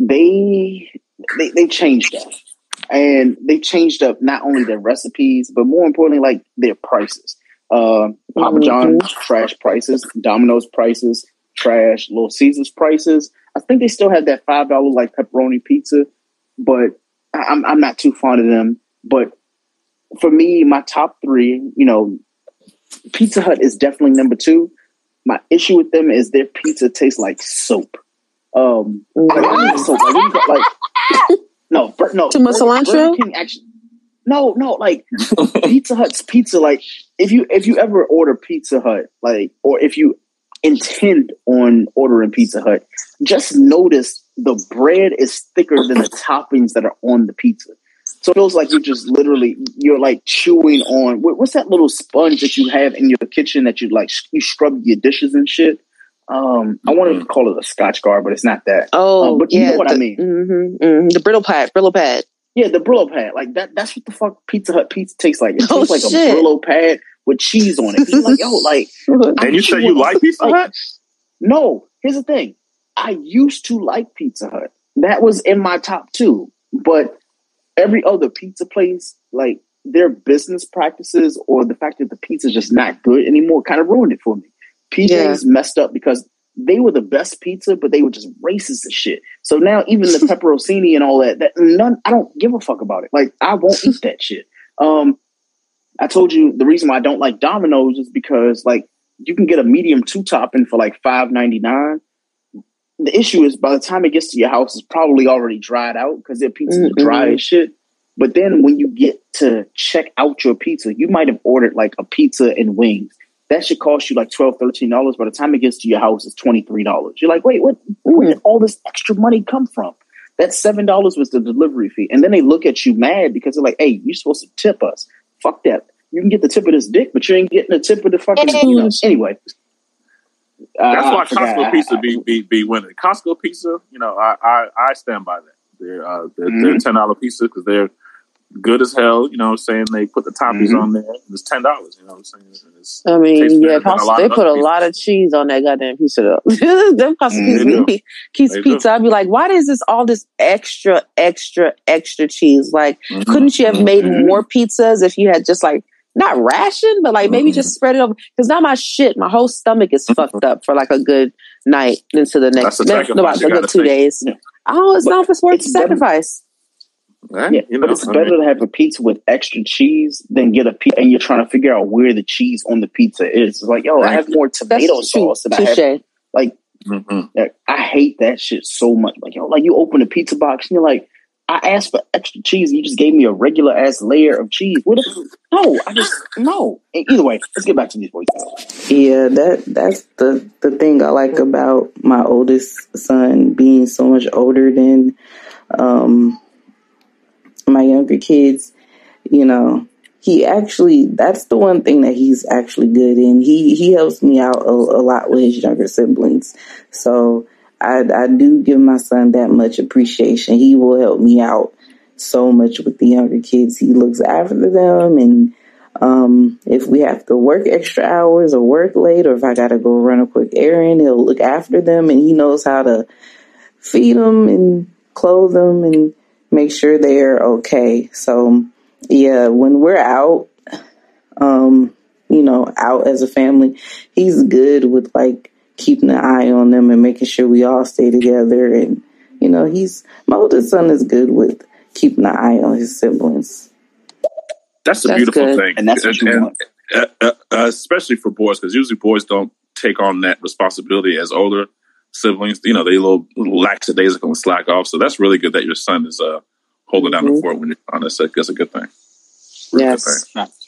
they they they changed up, and they changed up not only their recipes, but more importantly, like their prices. Uh, Papa John's mm-hmm. trash prices, Domino's prices trash, Little Caesar's prices. I think they still have that five dollar like pepperoni pizza, but I'm I'm not too fond of them. But for me, my top three, you know, Pizza Hut is definitely number two. My issue with them is their pizza tastes like soap. Um, like, soap. Like, got, like, no, no. Too much cilantro? Actually, no, no. Like Pizza Hut's pizza. Like if you if you ever order Pizza Hut, like, or if you intend on ordering Pizza Hut, just notice the bread is thicker than the toppings that are on the pizza. So it feels like you just literally, you're like chewing on, what's that little sponge that you have in your kitchen that you like, you scrub your dishes and shit? Um, I wanted to call it a Scotch guard, but it's not that. Oh, um, but yeah, you know what the, I mean. Mm-hmm, mm-hmm. The brittle pad, Brillo pad. Yeah, the Brillo pad. Like that, that's what the fuck Pizza Hut pizza tastes like. It tastes oh, like shit. a Brillo pad with cheese on it. You're like, yo, like. And you say you like Pizza like, Hut? No, here's the thing. I used to like Pizza Hut. That was in my top two, but every other pizza place, like their business practices or the fact that the pizza is just not good anymore, kind of ruined it for me. P J's yeah. messed up because they were the best pizza, but they were just racist as shit. So now even the pepperoni and all that, that none, I don't give a fuck about it. Like, I won't eat that shit. Um, I told you the reason why I don't like Domino's is because, like, you can get a medium two topping for like five ninety-nine. The issue is by the time it gets to your house, it's probably already dried out because their pizzas mm-hmm. are dry as shit. But then when you get to check out your pizza, you might have ordered like a pizza and wings. That should cost you like twelve dollars, thirteen dollars. By the time it gets to your house, it's twenty-three dollars. You're like, wait, what? Where did all this extra money come from? That seven dollars was the delivery fee. And then they look at you mad because they're like, hey, you're supposed to tip us. Fuck that. You can get the tip of this dick, but you ain't getting the tip of the fucking, you know, anyway. Uh, That's why Costco pizza be, be be winning. Costco pizza, you know, I I, I stand by that. They're uh, they're, mm-hmm. they're ten dollar pizza because they're good as hell. You know, what I'm saying they put the toppings mm-hmm. on there. It's ten dollars. You know, what I'm saying. It's, I mean, yeah, Costco, they put a pizza. lot of cheese on that goddamn pizza. Though. Them Costco mm-hmm. pizza, pizza, pizza. I'd be like, why is this all this extra, extra, extra cheese? Like, mm-hmm. couldn't you have made mm-hmm. more pizzas if you had just like. Not ration, but like maybe mm-hmm. just spread it over. Because now my shit, my whole stomach is fucked up for like a good night into the next, no, about a good two days. Yeah. Oh, it's but not for worth the sacrifice. Right? Yeah, you know, but it's I better mean. to have a pizza with extra cheese than get a pizza and you're trying to figure out where the cheese on the pizza is. It's like, yo, right. I have more tomato That's sauce than I have. Like, mm-hmm. like, I hate that shit so much. Like, yo, like you open a pizza box and you're like, I asked for extra cheese. And you just gave me a regular ass layer of cheese. What? If, no, I just no. Either way, let's get back to these boys. Yeah, that that's the the thing I like about my oldest son being so much older than um, my younger kids. You know, he actually that's the one thing that he's actually good in. He he helps me out a, a lot with his younger siblings. So. I, I do give my son that much appreciation. He will help me out so much with the younger kids. He looks after them. And um, if we have to work extra hours or work late, or if I got to go run a quick errand, he'll look after them. And he knows how to feed them and clothe them and make sure they're okay. So, yeah, when we're out, um, you know, out as a family, he's good with like, keeping an eye on them and making sure we all stay together. And, you know, he's, my oldest son is good with keeping an eye on his siblings. That's a that's beautiful good. thing. And that's what you and, want. Uh, uh, uh, especially for boys, because usually boys don't take on that responsibility as older siblings. You know, they a little, little lackadaisical and slack off. So that's really good that your son is uh, holding mm-hmm. down the fort when you're on this. That's a good thing. Really yes. Good thing.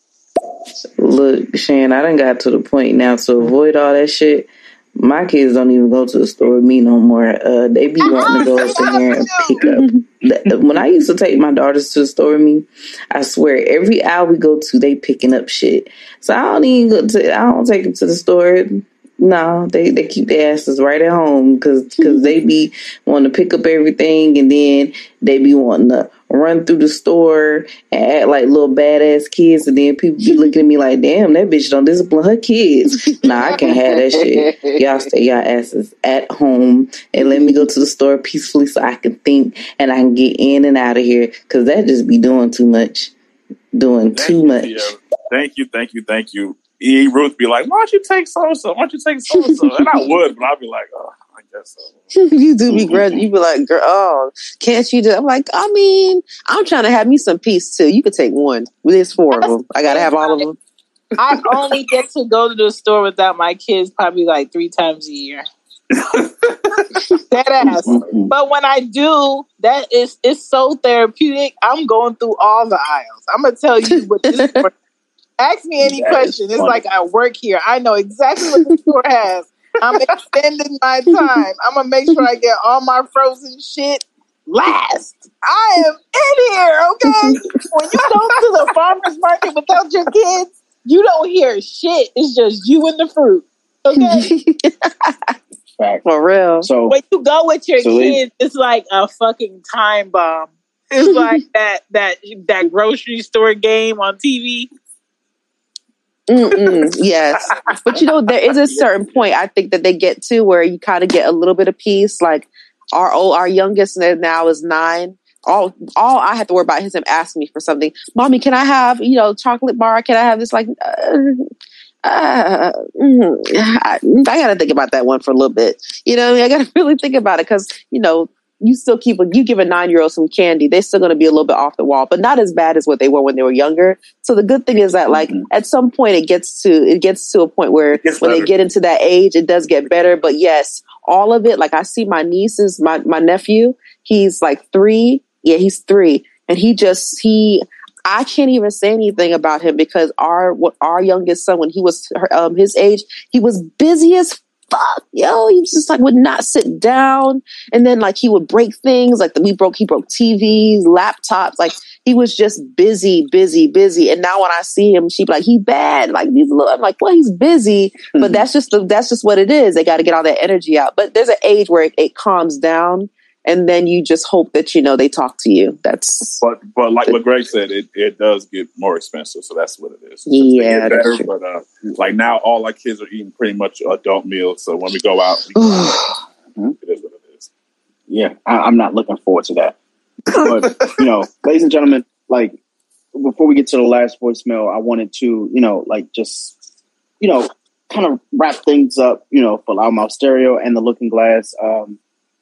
Look, Shan, I done got to the point now to avoid all that shit. My kids don't even go to the store with me no more. Uh, they be wanting to go up in there and pick up. When I used to take my daughters to the store with me, I swear every aisle we go to, they picking up shit. So I don't even go to. I don't take them to the store. No, they, they keep their asses right at home because because they be wanting to pick up everything and then they be wanting to run through the store and act like little badass kids, and then people be looking at me like, damn, that bitch don't discipline her kids. Nah, I can't have that shit. Y'all stay y'all asses at home and let me go to the store peacefully so I can think and I can get in and out of here, because that just be doing too much. Doing thank too you, much. Yeah. Thank you, thank you, thank you. E. Ruth be like, why don't you take so-and-so? Why don't you take so-and-so? And I would, but I'd be like, oh, I guess so. You do be grudging. You be like, girl, oh, can't you do? I'm like, I mean, I'm trying to have me some peace too. You could take one. There's four of them. I got to have all of them. I only get to go to the store without my kids probably like three times a year. Dead ass. But when I do, that is it's so therapeutic. I'm going through all the aisles. I'm gonna tell you what this store. Ask me any that question. It's like I work here. I know exactly what the store has. I'm extending my time. I'm gonna make sure I get all my frozen shit last. I am in here, okay? When you go to the farmer's market without your kids, you don't hear shit. It's just you and the fruit, okay? Fact. For real. So when you go with your so kids, they, it's like a fucking time bomb. It's like that that that grocery store game on T V. Mm-mm, yes, but you know there is a certain point I think that they get to where you kind of get a little bit of peace. Like our old, our youngest now is nine. All, all I have to worry about is him asking me for something. Mommy, can I have you know chocolate bar? Can I have this? Like, uh, Uh, I, I got to think about that one for a little bit. You know, I, mean, I got to really think about it because, you know, you still keep, a, you give a nine-year-old some candy, they're still going to be a little bit off the wall, but not as bad as what they were when they were younger. So the good thing is that, like, mm-hmm. at some point it gets to, it gets to a point where when better. They get into that age, it does get better. But yes, all of it, like I see my nieces, my, my nephew, he's like three. Yeah, he's three. And he just, he, I can't even say anything about him because our, our youngest son, when he was um, his age, he was busy as fuck, yo, he just like would not sit down, and then like he would break things, like the, we broke, he broke T Vs, laptops, like he was just busy, busy, busy. And now when I see him, she be like, he bad, like these little, I'm like, well, he's busy, mm-hmm. but that's just the, that's just what it is. They got to get all that energy out. But there's an age where it, it calms down, and then you just hope that, you know, they talk to you. That's but but like the, what Greg said, it, it does get more expensive, so that's what it is. Yeah, better, that's true. But uh, like now, all our kids are eating pretty much adult meals. So when we go out, we go, it is what it is. Yeah, I, I'm not looking forward to that. But you know, ladies and gentlemen, like before we get to the last voicemail, I wanted to, you know, like just, you know, kind of wrap things up, you know, for Loudmouth Stereo and the Looking Glass. Um,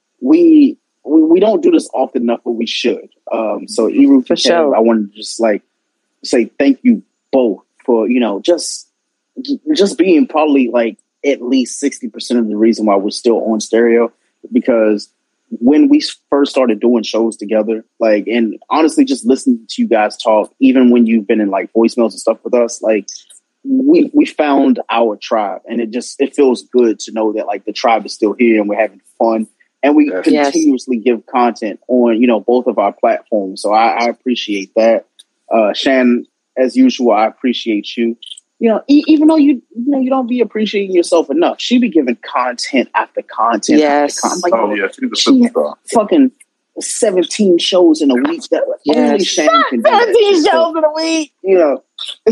we. We, we don't do this often enough, but we should. Um, so, Eru, for sure. I wanted to just like say thank you both for, you know, just just being probably like at least sixty percent of the reason why we're still on stereo. Because when we first started doing shows together, like, and honestly, just listening to you guys talk, even when you've been in like voicemails and stuff with us, like we we found our tribe, and it just it feels good to know that like the tribe is still here and we're having fun. And we yes. continuously give content on, you know, both of our platforms. So I, I appreciate that. Uh, Shan, as usual, I appreciate you. You know, e- even though you, you know, you don't be appreciating yourself enough, she be giving content after content. Yes. After con- like, oh, yeah. She's a she fucking seventeen shows in a week that yes. only Shan can do. seventeen shows so, in a week. You know,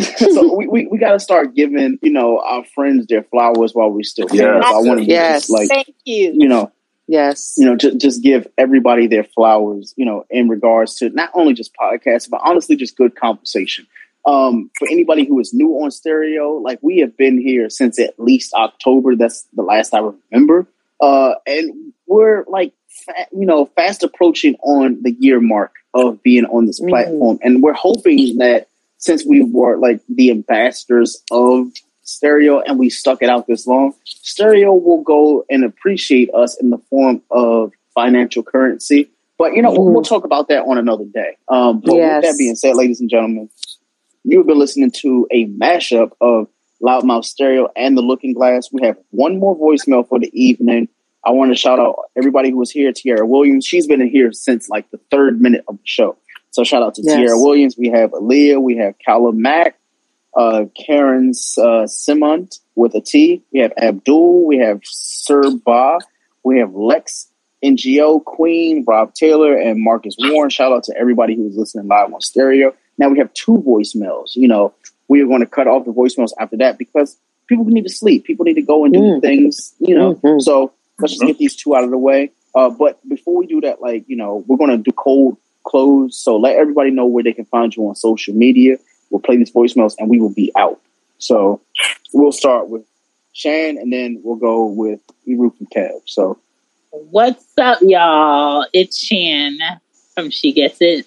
so we, we, we got to start giving, you know, our friends their flowers while we still can. Yes. So I want to yes. just like, thank you. You know, yes. You know, just, just give everybody their flowers, you know, in regards to not only just podcasts, but honestly, just good conversation. Um, for anybody who is new on stereo, like we have been here since at least October. That's the last I remember. Uh, and we're like, fa- you know, fast approaching on the year mark of being on this mm-hmm. platform. And we're hoping that since we were like the ambassadors of stereo and we stuck it out this long, stereo will go and appreciate us in the form of financial currency. But, you know, we'll, we'll talk about that on another day. Um, but yes. with that being said, ladies and gentlemen, you've been listening to a mashup of Loudmouth Stereo and The Looking Glass. We have one more voicemail for the evening. I want to shout out everybody who was here. Tiara Williams, she's been in here since like the third minute of the show. So shout out to yes. Tiara Williams. We have Aaliyah. We have Callum Mack. Uh, Karen uh, Simont with a T. We have Abdul. We have Sir Ba. We have Lex, N G O, Queen, Rob Taylor, and Marcus Warren. Shout out to everybody who was listening live on stereo. Now we have two voicemails. You know, we are going to cut off the voicemails after that because people need to sleep. People need to go and do mm. things, you know. Mm-hmm. So let's just get these two out of the way. Uh, but before we do that, like, you know, we're going to do cold close. So let everybody know where they can find you on social media. We'll play these voicemails and we will be out. So we'll start with Shan and then we'll go with Eru and Kev. So what's up, y'all? It's Shan from She Gets It,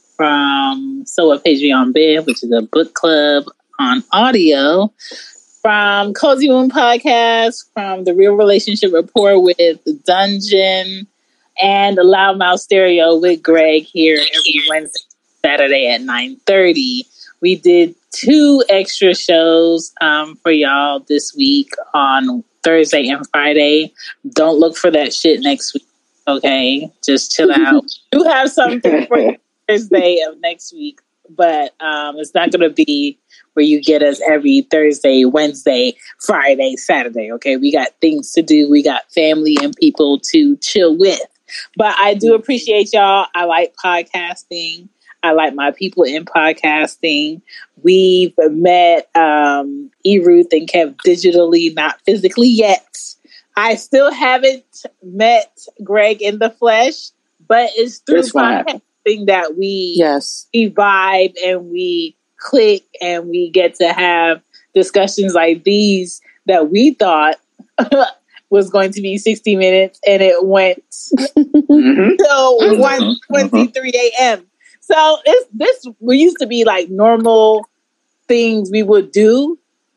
from So What Patreon Bid, which is a book club on audio, from Cozy Moon Podcast, from The Real Relationship Report with Dungeon, and the Loudmouth Stereo with Greg here every Wednesday, Saturday at nine thirty. We did two extra shows um, for y'all this week on Thursday and Friday. Don't look for that shit next week, okay? Just chill out. You have something for you Thursday of next week, but um, it's not going to be where you get us every Thursday, Wednesday, Friday, Saturday, okay? We got things to do. We got family and people to chill with. But I do appreciate y'all. I like podcasting. I like my people in podcasting. We've met um, E-Ruth and Kev digitally, not physically yet. I still haven't met Greg in the flesh, but it's through it's podcasting that we, yes. we vibe and we click and we get to have discussions like these that we thought was going to be sixty minutes, and it went mm-hmm. till one twenty-three a.m. So it's this. We used to be like normal things we would do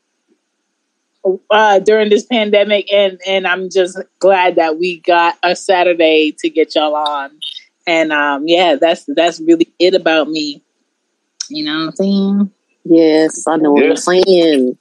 uh, during this pandemic, and and I'm just glad that we got a Saturday to get y'all on. And um, yeah, that's that's really it about me. You know what I'm saying? Yes, I know what yeah. you're saying.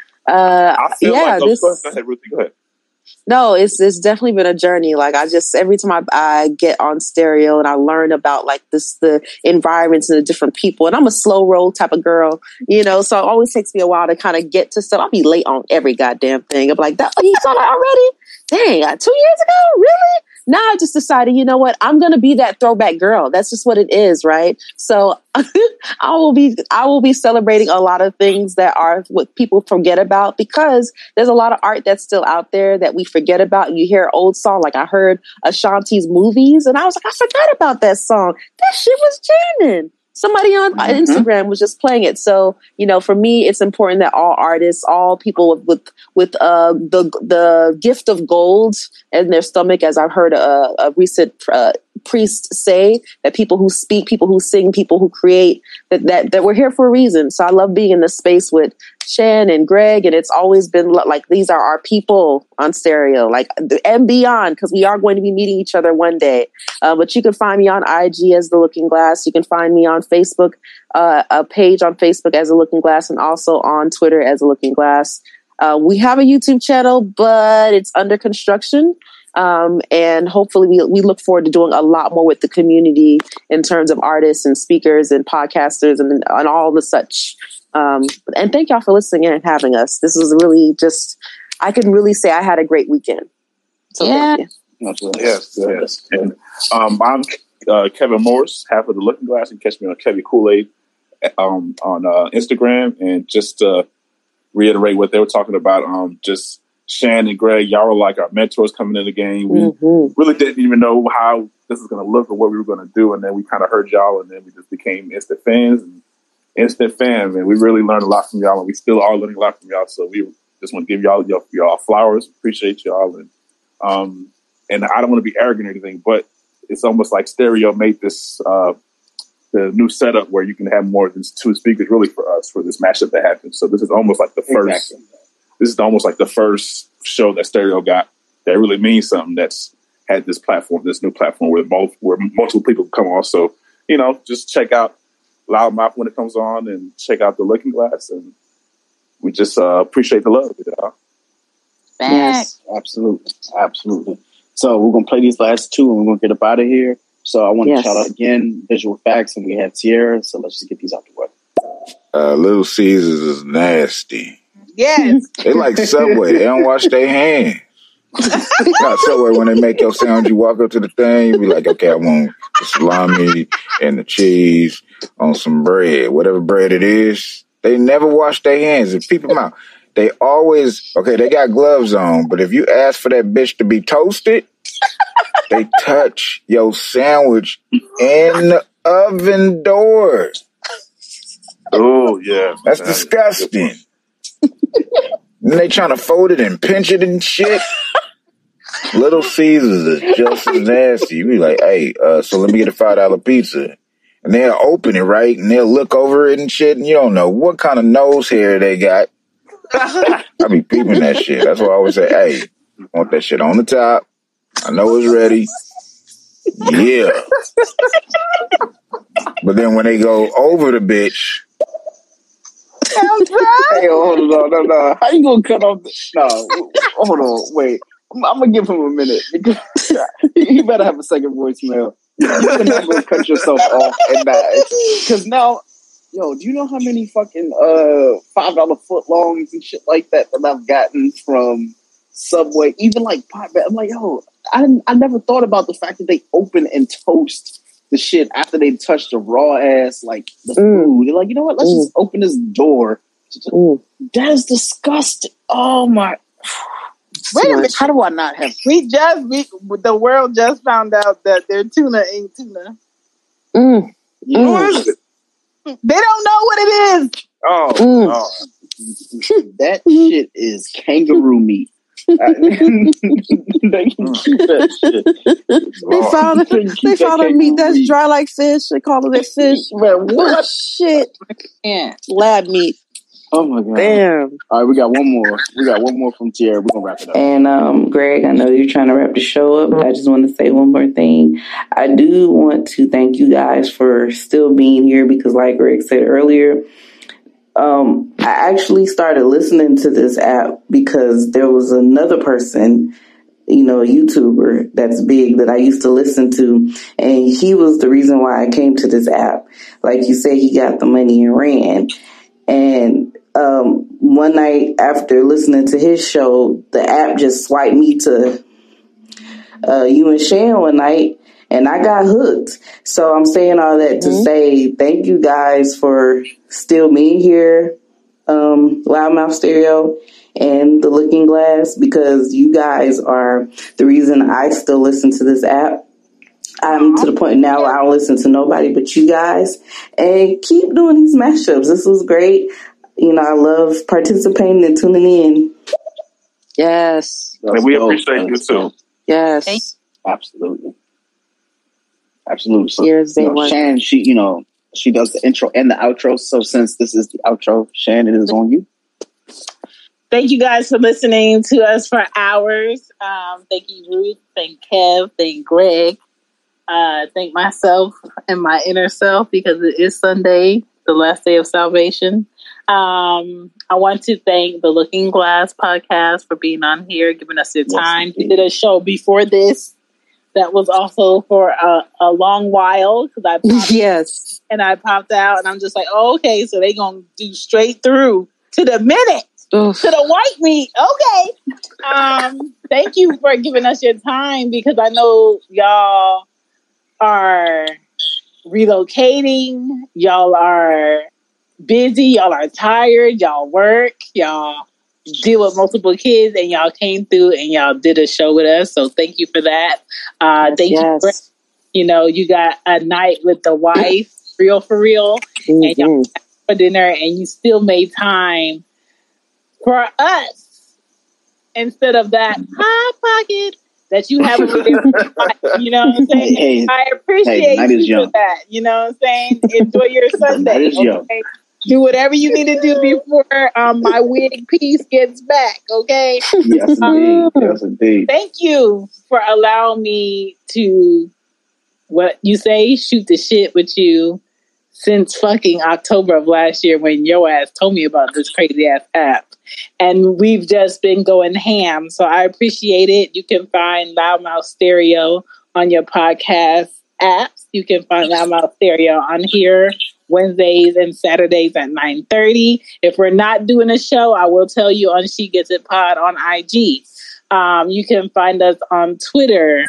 Uh, I feel yeah, like this. Go ahead, Ruthie. Go ahead. No, it's it's definitely been a journey. Like I just every time I, I get on stereo and I learn about like this the environments and the different people, and I'm a slow roll type of girl, you know. So it always takes me a while to kind of get to stuff. I'll be late on every goddamn thing. I'm like, that you saw that already? Dang, two years ago, really? Now I just decided, you know what? I'm gonna be that throwback girl. That's just what it is, right? So I will be I will be celebrating a lot of things that are what people forget about, because there's a lot of art that's still out there that we forget about. You hear old song, like I heard Ashanti's Movies, and I was like, I forgot about that song. That shit was jamming. Somebody on mm-hmm. Instagram was just playing it. So, you know, for me, it's important that all artists, all people with with, with uh, the the gift of gold in their stomach, as I've heard a, a recent uh, priest say, that people who speak, people who sing, people who create, that, that that we're here for a reason. So I love being in this space with Shan and Greg, and it's always been like, these are our people on stereo, like, and beyond, because we are going to be meeting each other one day. Uh, but you can find me on I G as The Looking Glass. You can find me on Facebook, uh, a page on Facebook as The Looking Glass, and also on Twitter as The Looking Glass. Uh, we have a YouTube channel, but it's under construction. Um, and hopefully we, we look forward to doing a lot more with the community in terms of artists and speakers and podcasters and, and all the such. Um, and thank y'all for listening and having us. This was really just, I can really say I had a great weekend. So yeah. thank you. Yes, yes. And um, I'm uh, Kevin Morris, half of The Looking Glass. You can catch me on Kevin Kool-Aid um, on uh, Instagram. And just to reiterate what they were talking about, um, just Shan and Greg, y'all were like our mentors coming in the game. We mm-hmm. really didn't even know how this was going to look or what we were going to do. And then we kind of heard y'all, and then we just became instant fans and instant fans. And we really learned a lot from y'all, and we still are learning a lot from y'all. So we just want to give y'all y'all, y'all flowers. Appreciate y'all. And, um, and I don't want to be arrogant or anything, but it's almost like stereo made this uh, the new setup where you can have more than two speakers really for us for this mashup that happened. So this is almost like the first. Exactly. This is almost like the first show that stereo got that really means something, that's had this platform, this new platform where both where multiple people come on. So, you know, just check out Loudmouth when it comes on, and check out The Looking Glass, and we just uh, appreciate the love. You know? Yes, absolutely, absolutely. So we're gonna play these last two, and we're gonna get up out of here. So I want to yes. shout out again Visual Facts, and we have Tierra. So let's just get these out the way. Uh, Little Caesars is nasty. Yes. They like Subway. They don't wash their hands. Not Subway, when they make your sandwich, you walk up to the thing, you be like, okay, I want the salami and the cheese on some bread. Whatever bread it is. They never wash their hands. If people out, they always, okay, they got gloves on, but if you ask for that bitch to be toasted, they touch your sandwich in the oven door. Oh, yeah. That's that disgusting. Then they trying to fold it and pinch it and shit. Little Caesars is just as nasty. You be like, hey, uh, so let me get a five dollar pizza. And they'll open it, right? And they'll look over it and shit, and you don't know what kind of nose hair they got. I be peeping that shit. That's why I always say, hey, want that shit on the top. I know it's ready. Yeah. But then when they go over the bitch, hey, hold on, no, no, no. How you gonna cut off the... No, hold on, wait. I'm, I'm gonna give him a minute, because he better have a second voicemail. You're not gonna cut yourself off and that. Because now, yo, do you know how many fucking uh five dollar footlongs and shit like that that I've gotten from Subway? Even like pot bread. I'm like, yo, I didn't, I never thought about the fact that they open and toast the shit after they touch the raw ass, like the mm. food. They're like, you know what? Let's mm. just open this door. Mm. That is disgusting. Oh my. Wait a minute. How do I not have? We just, we, the world just found out that their tuna ain't tuna. Mm. You know what is it? They don't know what it is. Oh, mm. oh. That shit is kangaroo meat. they can keep that shit. They found they, they found a meat that's meat. dry like fish. They call it fish. Man, what shit? Yeah, lab meat. Oh my god! Damn. All right, we got one more. We got one more from Tierra. We're gonna wrap it up. And um, Greg, I know you're trying to wrap the show up. I just want to say one more thing. I do want to thank you guys for still being here because, like Greg said earlier, um, I actually started listening to this app because there was another person, you know, a YouTuber that's big that I used to listen to, and he was the reason why I came to this app. Like you said, he got the money and ran. And um, one night after listening to his show, the app just swiped me to uh, you and Shan one night, and I got hooked. So I'm saying all that mm-hmm. to say thank you guys for still being here, um, Loudmouth Stereo and The Looking Glass, because you guys are the reason I still listen to this app. I'm to the point now where I don't listen to nobody but you guys. And keep doing these mashups. This was great. You know, I love participating and tuning in. Yes. And we appreciate you too. Yes. Absolutely. Absolutely. So, Here's you know, Shan, she, you know, she does the intro and the outro. So since this is the outro, Shan, it is on you. Thank you guys for listening to us for hours. Um, thank you, Ruth. Thank Kev. Thank Greg. Uh, thank myself and my inner self because it is Sunday, the last day of salvation. Um, I want to thank the Looking Glass podcast for being on here, giving us your time. Yes, we did a show before this that was also for a, a long while because I popped yes, and I popped out, and I'm just like, oh, okay, so they gonna do straight through to the minute. Oof. To the white meat. Okay. Um, thank you for giving us your time because I know y'all are relocating, y'all are busy, y'all are tired, y'all work, y'all deal with multiple kids, and y'all came through and y'all did a show with us. So thank you for that. Uh, thank yes. you for, you know, you got a night with the wife, real for real, mm-hmm. and y'all had for dinner, and you still made time for us instead of that hot pocket that you have over there. You know what I'm saying? Hey, hey, I appreciate hey, you young. for that. You know what I'm saying? Enjoy your Sunday. Is young. Okay? Do whatever you need to do before um, my wig piece gets back, okay? Yes, indeed. Um, yes, indeed. Thank you for allowing me to, what you say, shoot the shit with you since fucking October of last year when your ass told me about this crazy ass app. And we've just been going ham. So I appreciate it. You can find Loudmouth Stereo on your podcast apps. You can find Loudmouth Stereo on here Wednesdays and Saturdays at nine thirty. If we're not doing a show, I will tell you on She Gets It Pod on I G. Um, you can find us on Twitter.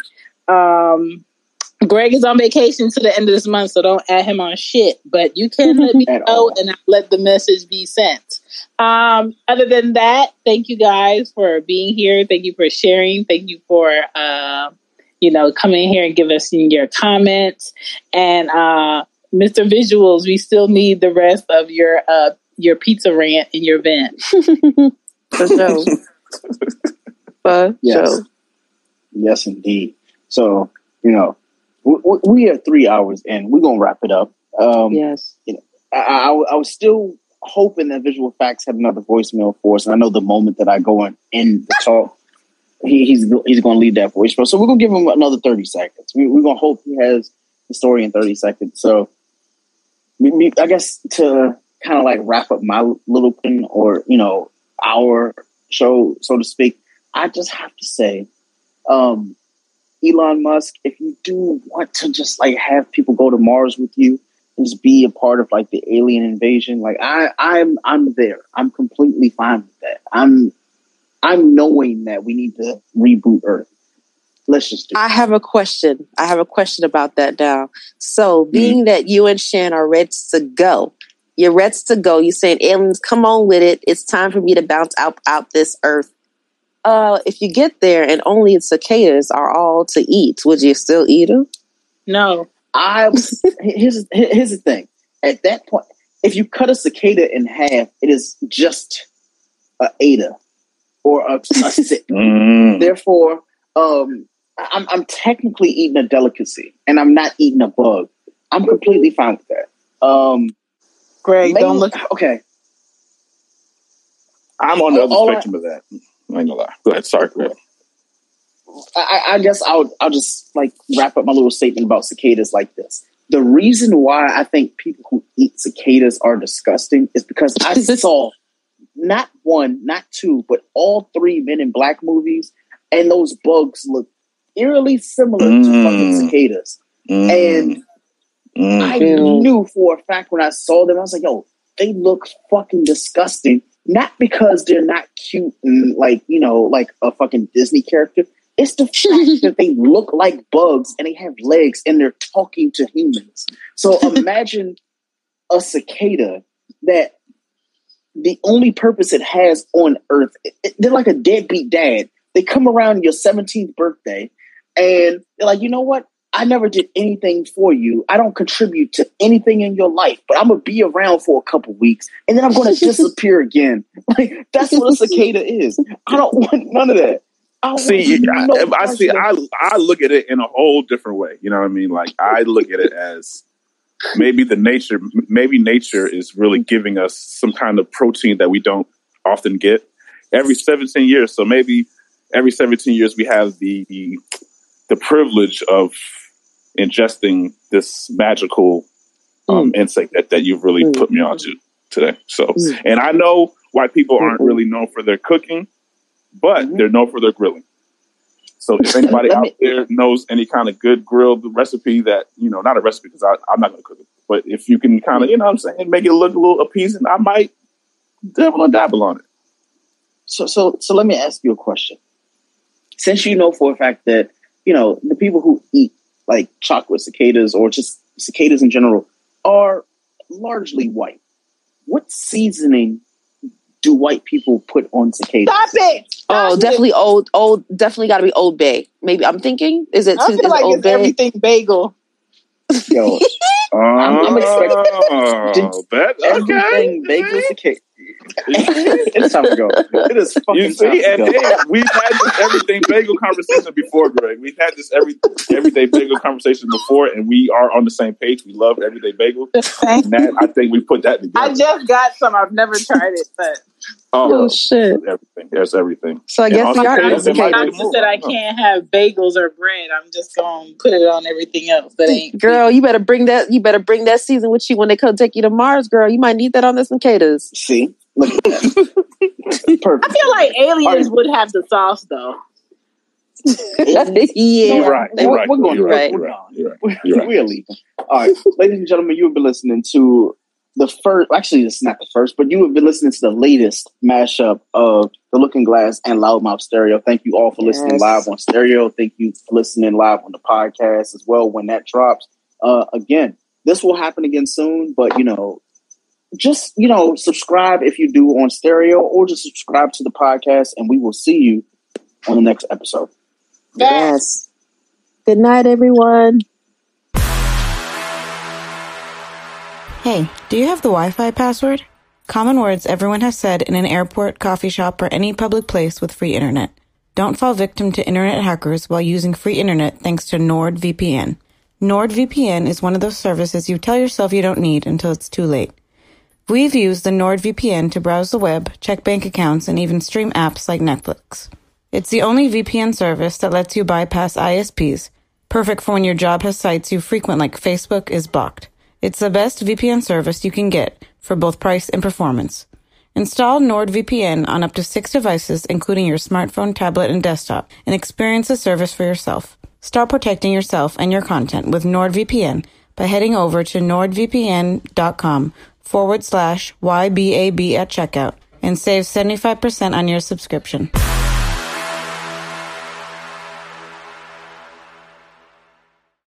Um, Greg is on vacation to the end of this month, so don't add him on shit. But you can let me know and I'll let the message be sent. Um, other than that, thank you guys for being here. Thank you for sharing. Thank you for, uh, you know, coming here and giving us your comments. And uh, Mister Visuals, we still need the rest of your uh, your pizza rant in your vent. For sure. For yes. sure. Yes, indeed. So, you know, we, we are three hours in. We're going to wrap it up. Um, yes. You know, I, I, I was still hoping that Visual Facts had another voicemail for us. And I know the moment that I go in, in the talk, he, he's he's going to leave that voicemail. So we're going to give him another thirty seconds. We, we're going to hope he has the story in thirty seconds. So we, we, I guess to kind of like wrap up my little thing or, you know, our show, so to speak, I just have to say, um, Elon Musk, if you do want to just like have people go to Mars with you and just be a part of like the alien invasion, like I, I'm, I'm there. I'm completely fine with that. I'm, I'm knowing that we need to reboot Earth. Let's just do it. I have a question. I have a question about that now. So being mm-hmm. that you and Shan are ready to go, you're ready to go. You're saying aliens, come on with it. It's time for me to bounce out, out this Earth. Uh, if you get there and only cicadas are all to eat, would you still eat them? No. I here's here's the thing. At that point, if you cut a cicada in half, it is just a Ada or a, a sit. Mm. Therefore, um, I'm, I'm technically eating a delicacy, and I'm not eating a bug. I'm completely fine with that. Um, Greg, maybe, don't look. Okay. I'm on the other All spectrum I, of that. I ain't gonna lie. Go ahead. Sorry. Go ahead. I, I guess I'll I'll just like wrap up my little statement about cicadas like this. The reason why I think people who eat cicadas are disgusting is because I saw not one, not two, but all three Men in Black movies, and those bugs look eerily similar mm. to fucking cicadas. Mm. And mm. I knew for a fact when I saw them, I was like, yo, they look fucking disgusting. Not because they're not cute and like, you know, like a fucking Disney character. It's the fact that they look like bugs and they have legs and they're talking to humans. So imagine a cicada that the only purpose it has on Earth, it, it, they're like a deadbeat dad. They come around your seventeenth birthday and they're like, you know what? I never did anything for you. I don't contribute to anything in your life, but I'm going to be around for a couple weeks and then I'm going to disappear again. Like, that's what a cicada is. I don't want none of that. I see, I, no I see. I I look at it in a whole different way. You know what I mean? Like, I look at it as maybe the nature, maybe nature is really giving us some kind of protein that we don't often get every seventeen years. So maybe every seventeen years we have the the, the privilege of ingesting this magical um, mm. insect that, that you've really mm. put me onto today. So, mm. and I know why people aren't mm-hmm. really known for their cooking, but mm-hmm. they're known for their grilling. So if anybody out me, there knows any kind of good grilled recipe that, you know, not a recipe because I'm not going to cook it, but if you can kind of, you know what I'm saying, make it look a little appeasing, I might dabble and dabble on it. So, so, so let me ask you a question. Since you know for a fact that, you know, the people who eat like chocolate cicadas or just cicadas in general are largely white, what seasoning do white people put on cicadas? Stop it! Stop oh, it. definitely old, old, definitely got to be Old Bay. Maybe I'm thinking, is it? I feel is like Old it's Bay? everything bagel. Yo, I'm, I'm expecting that, everything okay. bagel cicada. It's time to go. It is fucking you see, time to and go. hey, we've had this everything bagel conversation before, Greg. We've had this every everyday bagel conversation before, and we are on the same page. We love everyday bagel. And that, I think we put that together. I just got some. I've never tried it, but oh, oh shit, everything. There's everything. So I and guess we are. I just said I can't have bagels or bread. I'm just gonna put it on everything else. That ain't girl. You better bring that. You better bring that season with you when they come take you to Mars, girl. You might need that on the cicadas. See. Look at that. Perfect. I feel like aliens right. would have the sauce, though. yeah, you're right. You're we're, right. We're going. You're We're, right. we're, you're right. You're right. We're, we're leaving. All right, ladies and gentlemen, you have been listening to the first. Actually, it's not the first, but you have been listening to the latest mashup of The Looking Glass and Loudmouth Stereo. Thank you all for yes. listening live on stereo. Thank you for listening live on the podcast as well when that drops. Uh, again, this will happen again soon, but you know. Just, you know, subscribe if you do on stereo or just subscribe to the podcast and we will see you on the next episode. Yes. Good night, everyone. Hey, do you have the Wi-Fi password? Common words everyone has said in an airport, coffee shop, or any public place with free internet. Don't fall victim to internet hackers while using free internet thanks to NordVPN. NordVPN is one of those services you tell yourself you don't need until it's too late. We've used the NordVPN to browse the web, check bank accounts, and even stream apps like Netflix. It's the only V P N service that lets you bypass I S Ps, perfect for when your job has sites you frequent like Facebook is blocked. It's the best V P N service you can get for both price and performance. Install NordVPN on up to six devices, including your smartphone, tablet, and desktop, and experience the service for yourself. Start protecting yourself and your content with NordVPN by heading over to nordvpn.com forward slash YBAB at checkout and save seventy-five percent on your subscription.